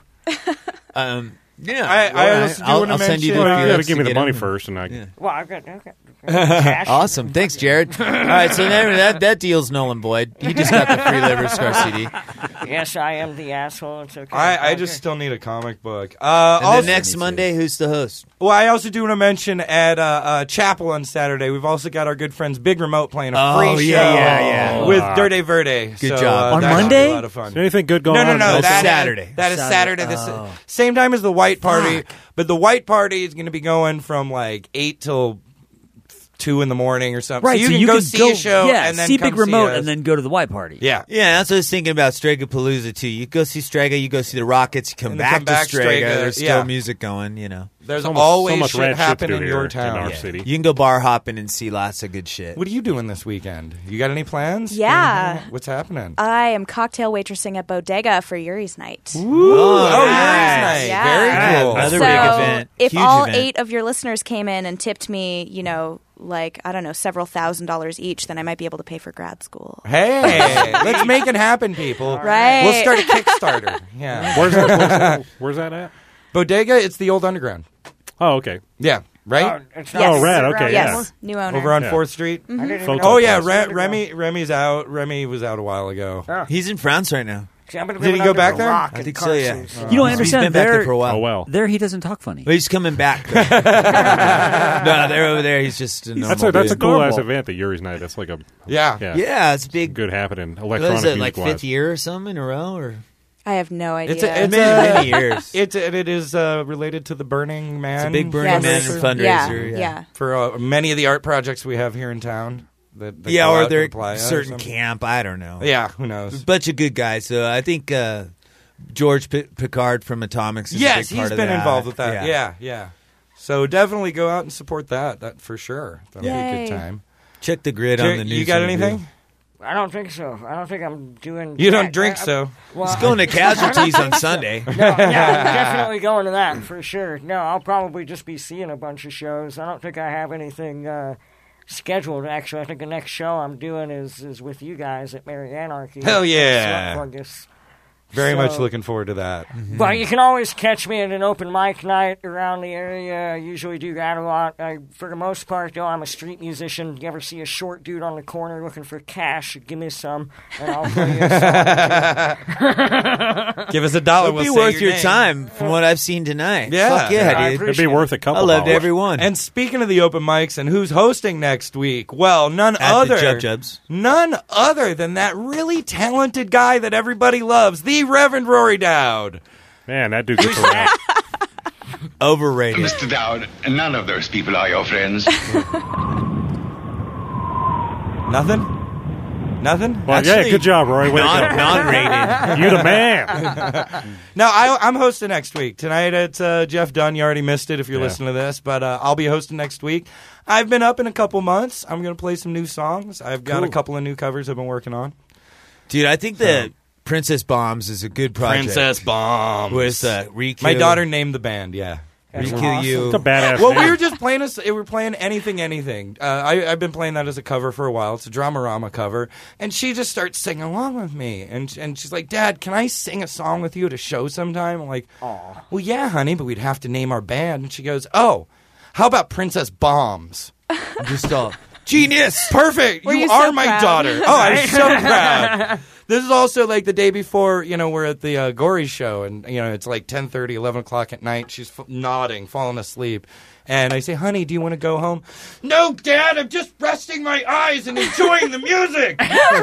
Yeah, I also do want to I'll send you mention- the Well, you got to Felix give me the get money them. first, and I. Well, I've got cash. Awesome. Thanks, Jared. All right, so that deal's null and void. He just got the free Liver Scar CD. Yes, I am the asshole. It's okay. I Okay. just still need a comic book. And Also, then next Monday, who's the host? well, I also do want to mention at Chapel on Saturday, we've also got our good friends Big Remote playing a Oh, free yeah, show yeah. with Dirty Verde. Good So, job. On that should be Monday? a lot of fun. Is there anything good going No, on? that is Saturday. That is Saturday. This Oh. same time as the White Party, but the White Party is going to be going from like 8 till 2 in the morning or something. Right, so you can go see a show yeah, and then see come Big Remote us. and then go to the white party. Yeah. Yeah, that's what I was thinking about Strega-Palooza, too. You go see Strega, you go see the Rockets, you come And then back come back to Strega. Strega, There's still yeah. music going, you know. There's So always much shit rad shit to happening do in your here town. in our Yeah. city. You can go bar hopping and see lots of good shit. What are you doing this weekend? You got any plans? Yeah. What's happening? I am cocktail waitressing at Bodega for Yuri's night. Oh, nice. Yuri's night. Yeah. Very cool. Another so big event. if Huge all event. 8 of your listeners came in and tipped me, like, I don't know, several $1,000s each, then I might be able to pay for grad school. Hey, let's make it happen, people. Right. We'll start a Kickstarter. Yeah. Where's that at? Bodega, it's the old underground. Oh, okay. Yeah, right? It's Yes. Oh, rad. Okay, Yes, new owner. Over on Yeah. 4th Street. I didn't even Photo know Oh, yeah, class. Remy's out. Remy was out a while ago. He's in France right now. See, I've been Did he living go under back a there? rock I in think so, yeah. Carson, You don't He's understand. been back there There, for a while. Oh, well. there he doesn't talk funny. But he's coming back. No, they're over there. He's just a normal That's a dude. cool ass event, the Yuri's night. That's like a Yeah. Yeah, it's big. good happening. What Electronic is it, music like wise. 5th year or something in a row? Or I have no idea. It's a- many years. It is related to the Burning Man. It's a big Burning Man fundraiser. Yeah. For many of the art projects we have here in town. That go Yeah, or out they're to Playa or certain something. camp. I don't know. Yeah, who knows? A bunch of good guys. So I think George Picard from Atomics is a Yes, big part he's of been that. involved with that. Yeah. So definitely go out and support that for sure. That'll be a Yay. good time. Check the grid on the news. You got interview. anything? I don't think so. I don't think I'm doing. You don't drink, so. Well, He's going to Casualties on Sunday. No, I'm definitely going to that for sure. No, I'll probably just be seeing a bunch of shows. I don't think I have anything scheduled. Actually, I think the next show I'm doing is with you guys at Merry Anarchy. Hell yeah. Slut Fungus. Very So- much looking forward to that. But you can always catch me at an open mic night around the area. I usually do that a lot. For the most part, though, I'm a street musician. You ever see a short dude on the corner looking for cash? Give me some, and I'll play you a song. Give us $1. It'll We'll be say worth your name. time from what I've seen tonight. Yeah. Fuck yeah, I dude. It'd be worth a couple. I loved dollars. every one. And speaking of the open mics and who's hosting next week, well, none At other the Jub Jubs. none other than that really talented guy that everybody loves, the Reverend Rory Dowd. Man, that dude's just around. Overrated. Mr. Dowd, none of those people are your friends. Nothing? Well, yeah, good job, Roy. Way to go. Non-rated. You the man. No, I'm hosting next week. Tonight it's Jeff Dunn. You already missed it if you're Yeah. listening to this, but I'll be hosting next week. I've been up in a couple months. I'm going to play some new songs. I've got a couple of new covers I've been working on. Dude, I think that Princess Bombs is a good project. Princess Bombs. With Riku. My daughter named the band, yeah. Riku You. It's a badass Well, name. we were just playing we're playing Anything. I've been playing that as a cover for a while. It's a Dramarama cover, and she just starts singing along with me, and she's like, "Dad, can I sing a song with you at a show sometime?" I'm like, "Oh, well, yeah, honey, but we'd have to name our band." And she goes, "Oh, how about Princess Bombs?" Just all genius. Perfect. Were You you are so my proud? daughter. Oh, I'm so proud. This is also like the day before, we're at the Gory show, and, it's like 10:30, 11 o'clock at night. She's nodding, falling asleep. And I say, honey, do you want to go home? No, Dad, I'm just resting my eyes and enjoying the music.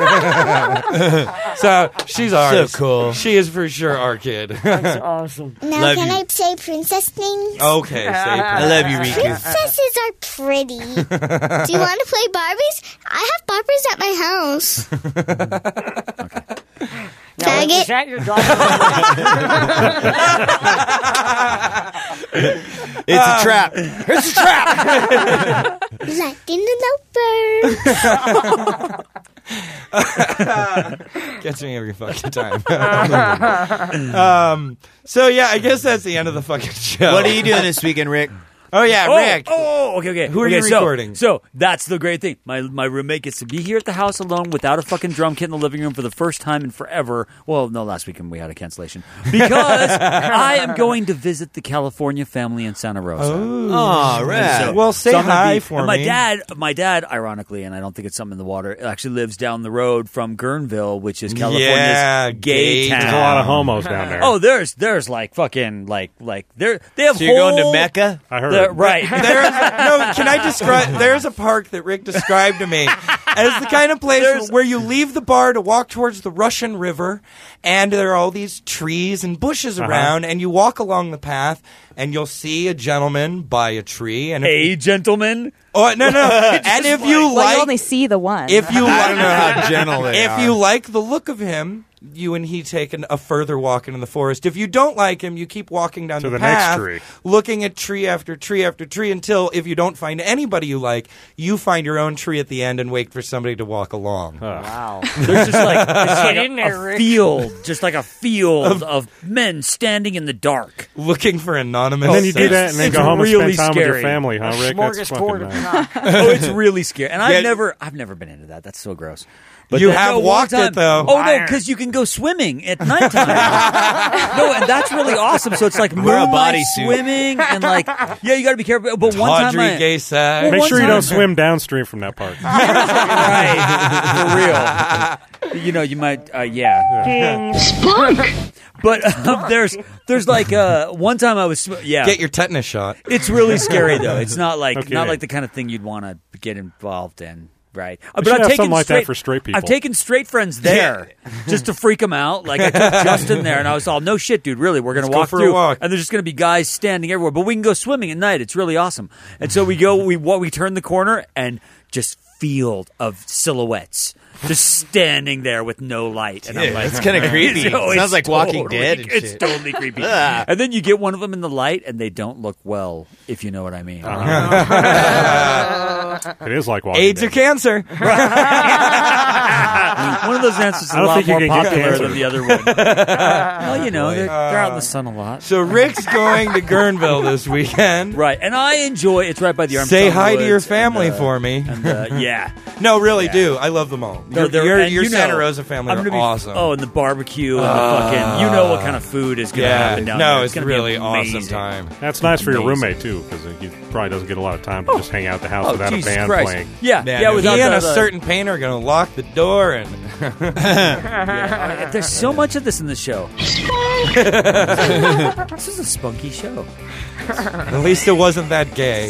So she's ours. So cool. She is for sure our kid. That's awesome. Now, Love can you. I say princess names? Okay, say I love you, Riku. Princesses are pretty. Do you want to play Barbies? I have Barbies at my house. Like Is it? that your dog? It's a trap. It's a trap. Letting the lovebird. Gets me every fucking time. So yeah, I guess that's the end of the fucking show. What are you doing this weekend, Rick? Oh yeah, Rick. Okay. Who are you recording? So that's the great thing. My roommate gets to be here at the house alone without a fucking drum kit in the living room for the first time in forever. Well, no, last weekend we had a cancellation because I am going to visit the California family in Santa Rosa. Oh, right. Well, say I'm gonna hi be- for and me. My dad, ironically, and I don't think it's something in the water, actually lives down the road from Guerneville, which is California's Yeah, gay gay town. There's a lot of homos down there. Oh, there's like fucking like they have. So you're going to whole- Mecca? I heard. Right. Can I describe? There's a park that Rick described to me as the kind of place where you leave the bar to walk towards the Russian River, and there are all these trees and bushes around, and you walk along the path, and you'll see a gentleman by a tree, and a gentleman. Oh no! And if you Well, like, you only see the one. if you I don't know how gentle they if are. you like the look of him, you and he take a further walk into the forest. If you don't like him, you keep walking down To the path, next tree. looking at tree after tree after tree until, if you don't find anybody you like, you find your own tree at the end and wait for somebody to walk along. Wow. There's just like, Get in there, a Rick. field, just like a field of men standing in the dark. Looking for anonymous. And then you do that and then It's go home really and spend time with your scary. family, huh, Rick? That's Smorgasbord fucking of nice. cock. Oh, it's really scary. And Yeah. I've never been into that. That's so gross. But You then- have no, one walked time- it, though. Oh no, because you can go swimming at nighttime. No, and that's really awesome. So it's like Wear a moonlight bodysuit. swimming and like, yeah, you got to be careful. But one time, Tawdry gay sack. Well, Make one sure you time- don't swim downstream from that park. right, for real. You know, you might, yeah. But there's like one time I was Get your tetanus shot. It's really scary though. It's not like Okay. not like the kind of thing you'd want to get involved in, right? We should have something like that for straight people. I've taken straight friends there just to freak them out. Like I took Justin there, and I was all, "No shit, dude. Really, we're gonna Let's go walk for a through, walk." and there's just gonna be guys standing everywhere. But we can go swimming at night. It's really awesome." And so we go. We turn the corner and just field of silhouettes. Just standing there with no light. And I'm like, It's kind of creepy. Oh, Sounds it's like Walking Dead and It's shit. totally creepy. Ah. And then you get one of them in the light, and they don't look well, if you know what I mean. It is like walking AIDS or dead. cancer. One of those answers is I a don't lot think you more can get popular cancer. than the other one. Well, you know, they're out in the sun a lot. So Rick's going to Guerneville this weekend. Right, and I enjoy it's right by the Armstrong Say hi to your Woods, family and, for me. And, yeah. No, really do. I love them all. No, they're- your and you Santa know, Rosa family I'm are gonna be- awesome. Oh, and the barbecue and the fucking, you know what kind of food is going to happen down no, there. it's gonna really be awesome amazing. time. That's nice for your Amazing. roommate, too, because he probably doesn't get a lot of time to just hang out at the house without Jesus a band Christ. playing. Yeah, Yeah, yeah. no, Without He and a the- certain painter are going to lock the door and Yeah, there's so much of this in the show. This is a spunky show. at least it wasn't that gay.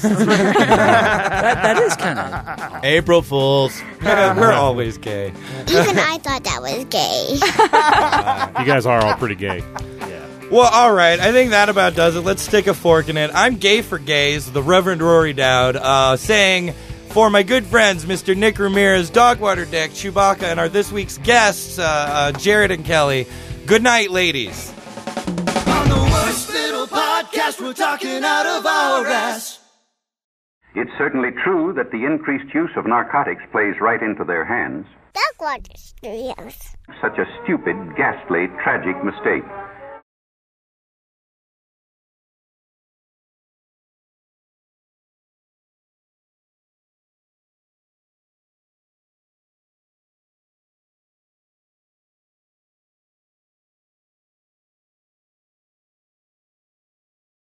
That is kind of. April Fools. We're always gay. Even I thought that was gay. You guys are all pretty gay. Well, all right. I think that about does it. Let's stick a fork in it. I'm Gay for Gays, the Reverend Rory Dowd, saying for my good friends, Mr. Nick Ramirez, Dogwater Dick, Chewbacca, and our this week's guests, Jared and Kelly, good night, ladies. On the worst little podcast, we're talking out of our ass. It's certainly true that the increased use of narcotics plays right into their hands. Dogwater Studios. Such a stupid, ghastly, tragic mistake.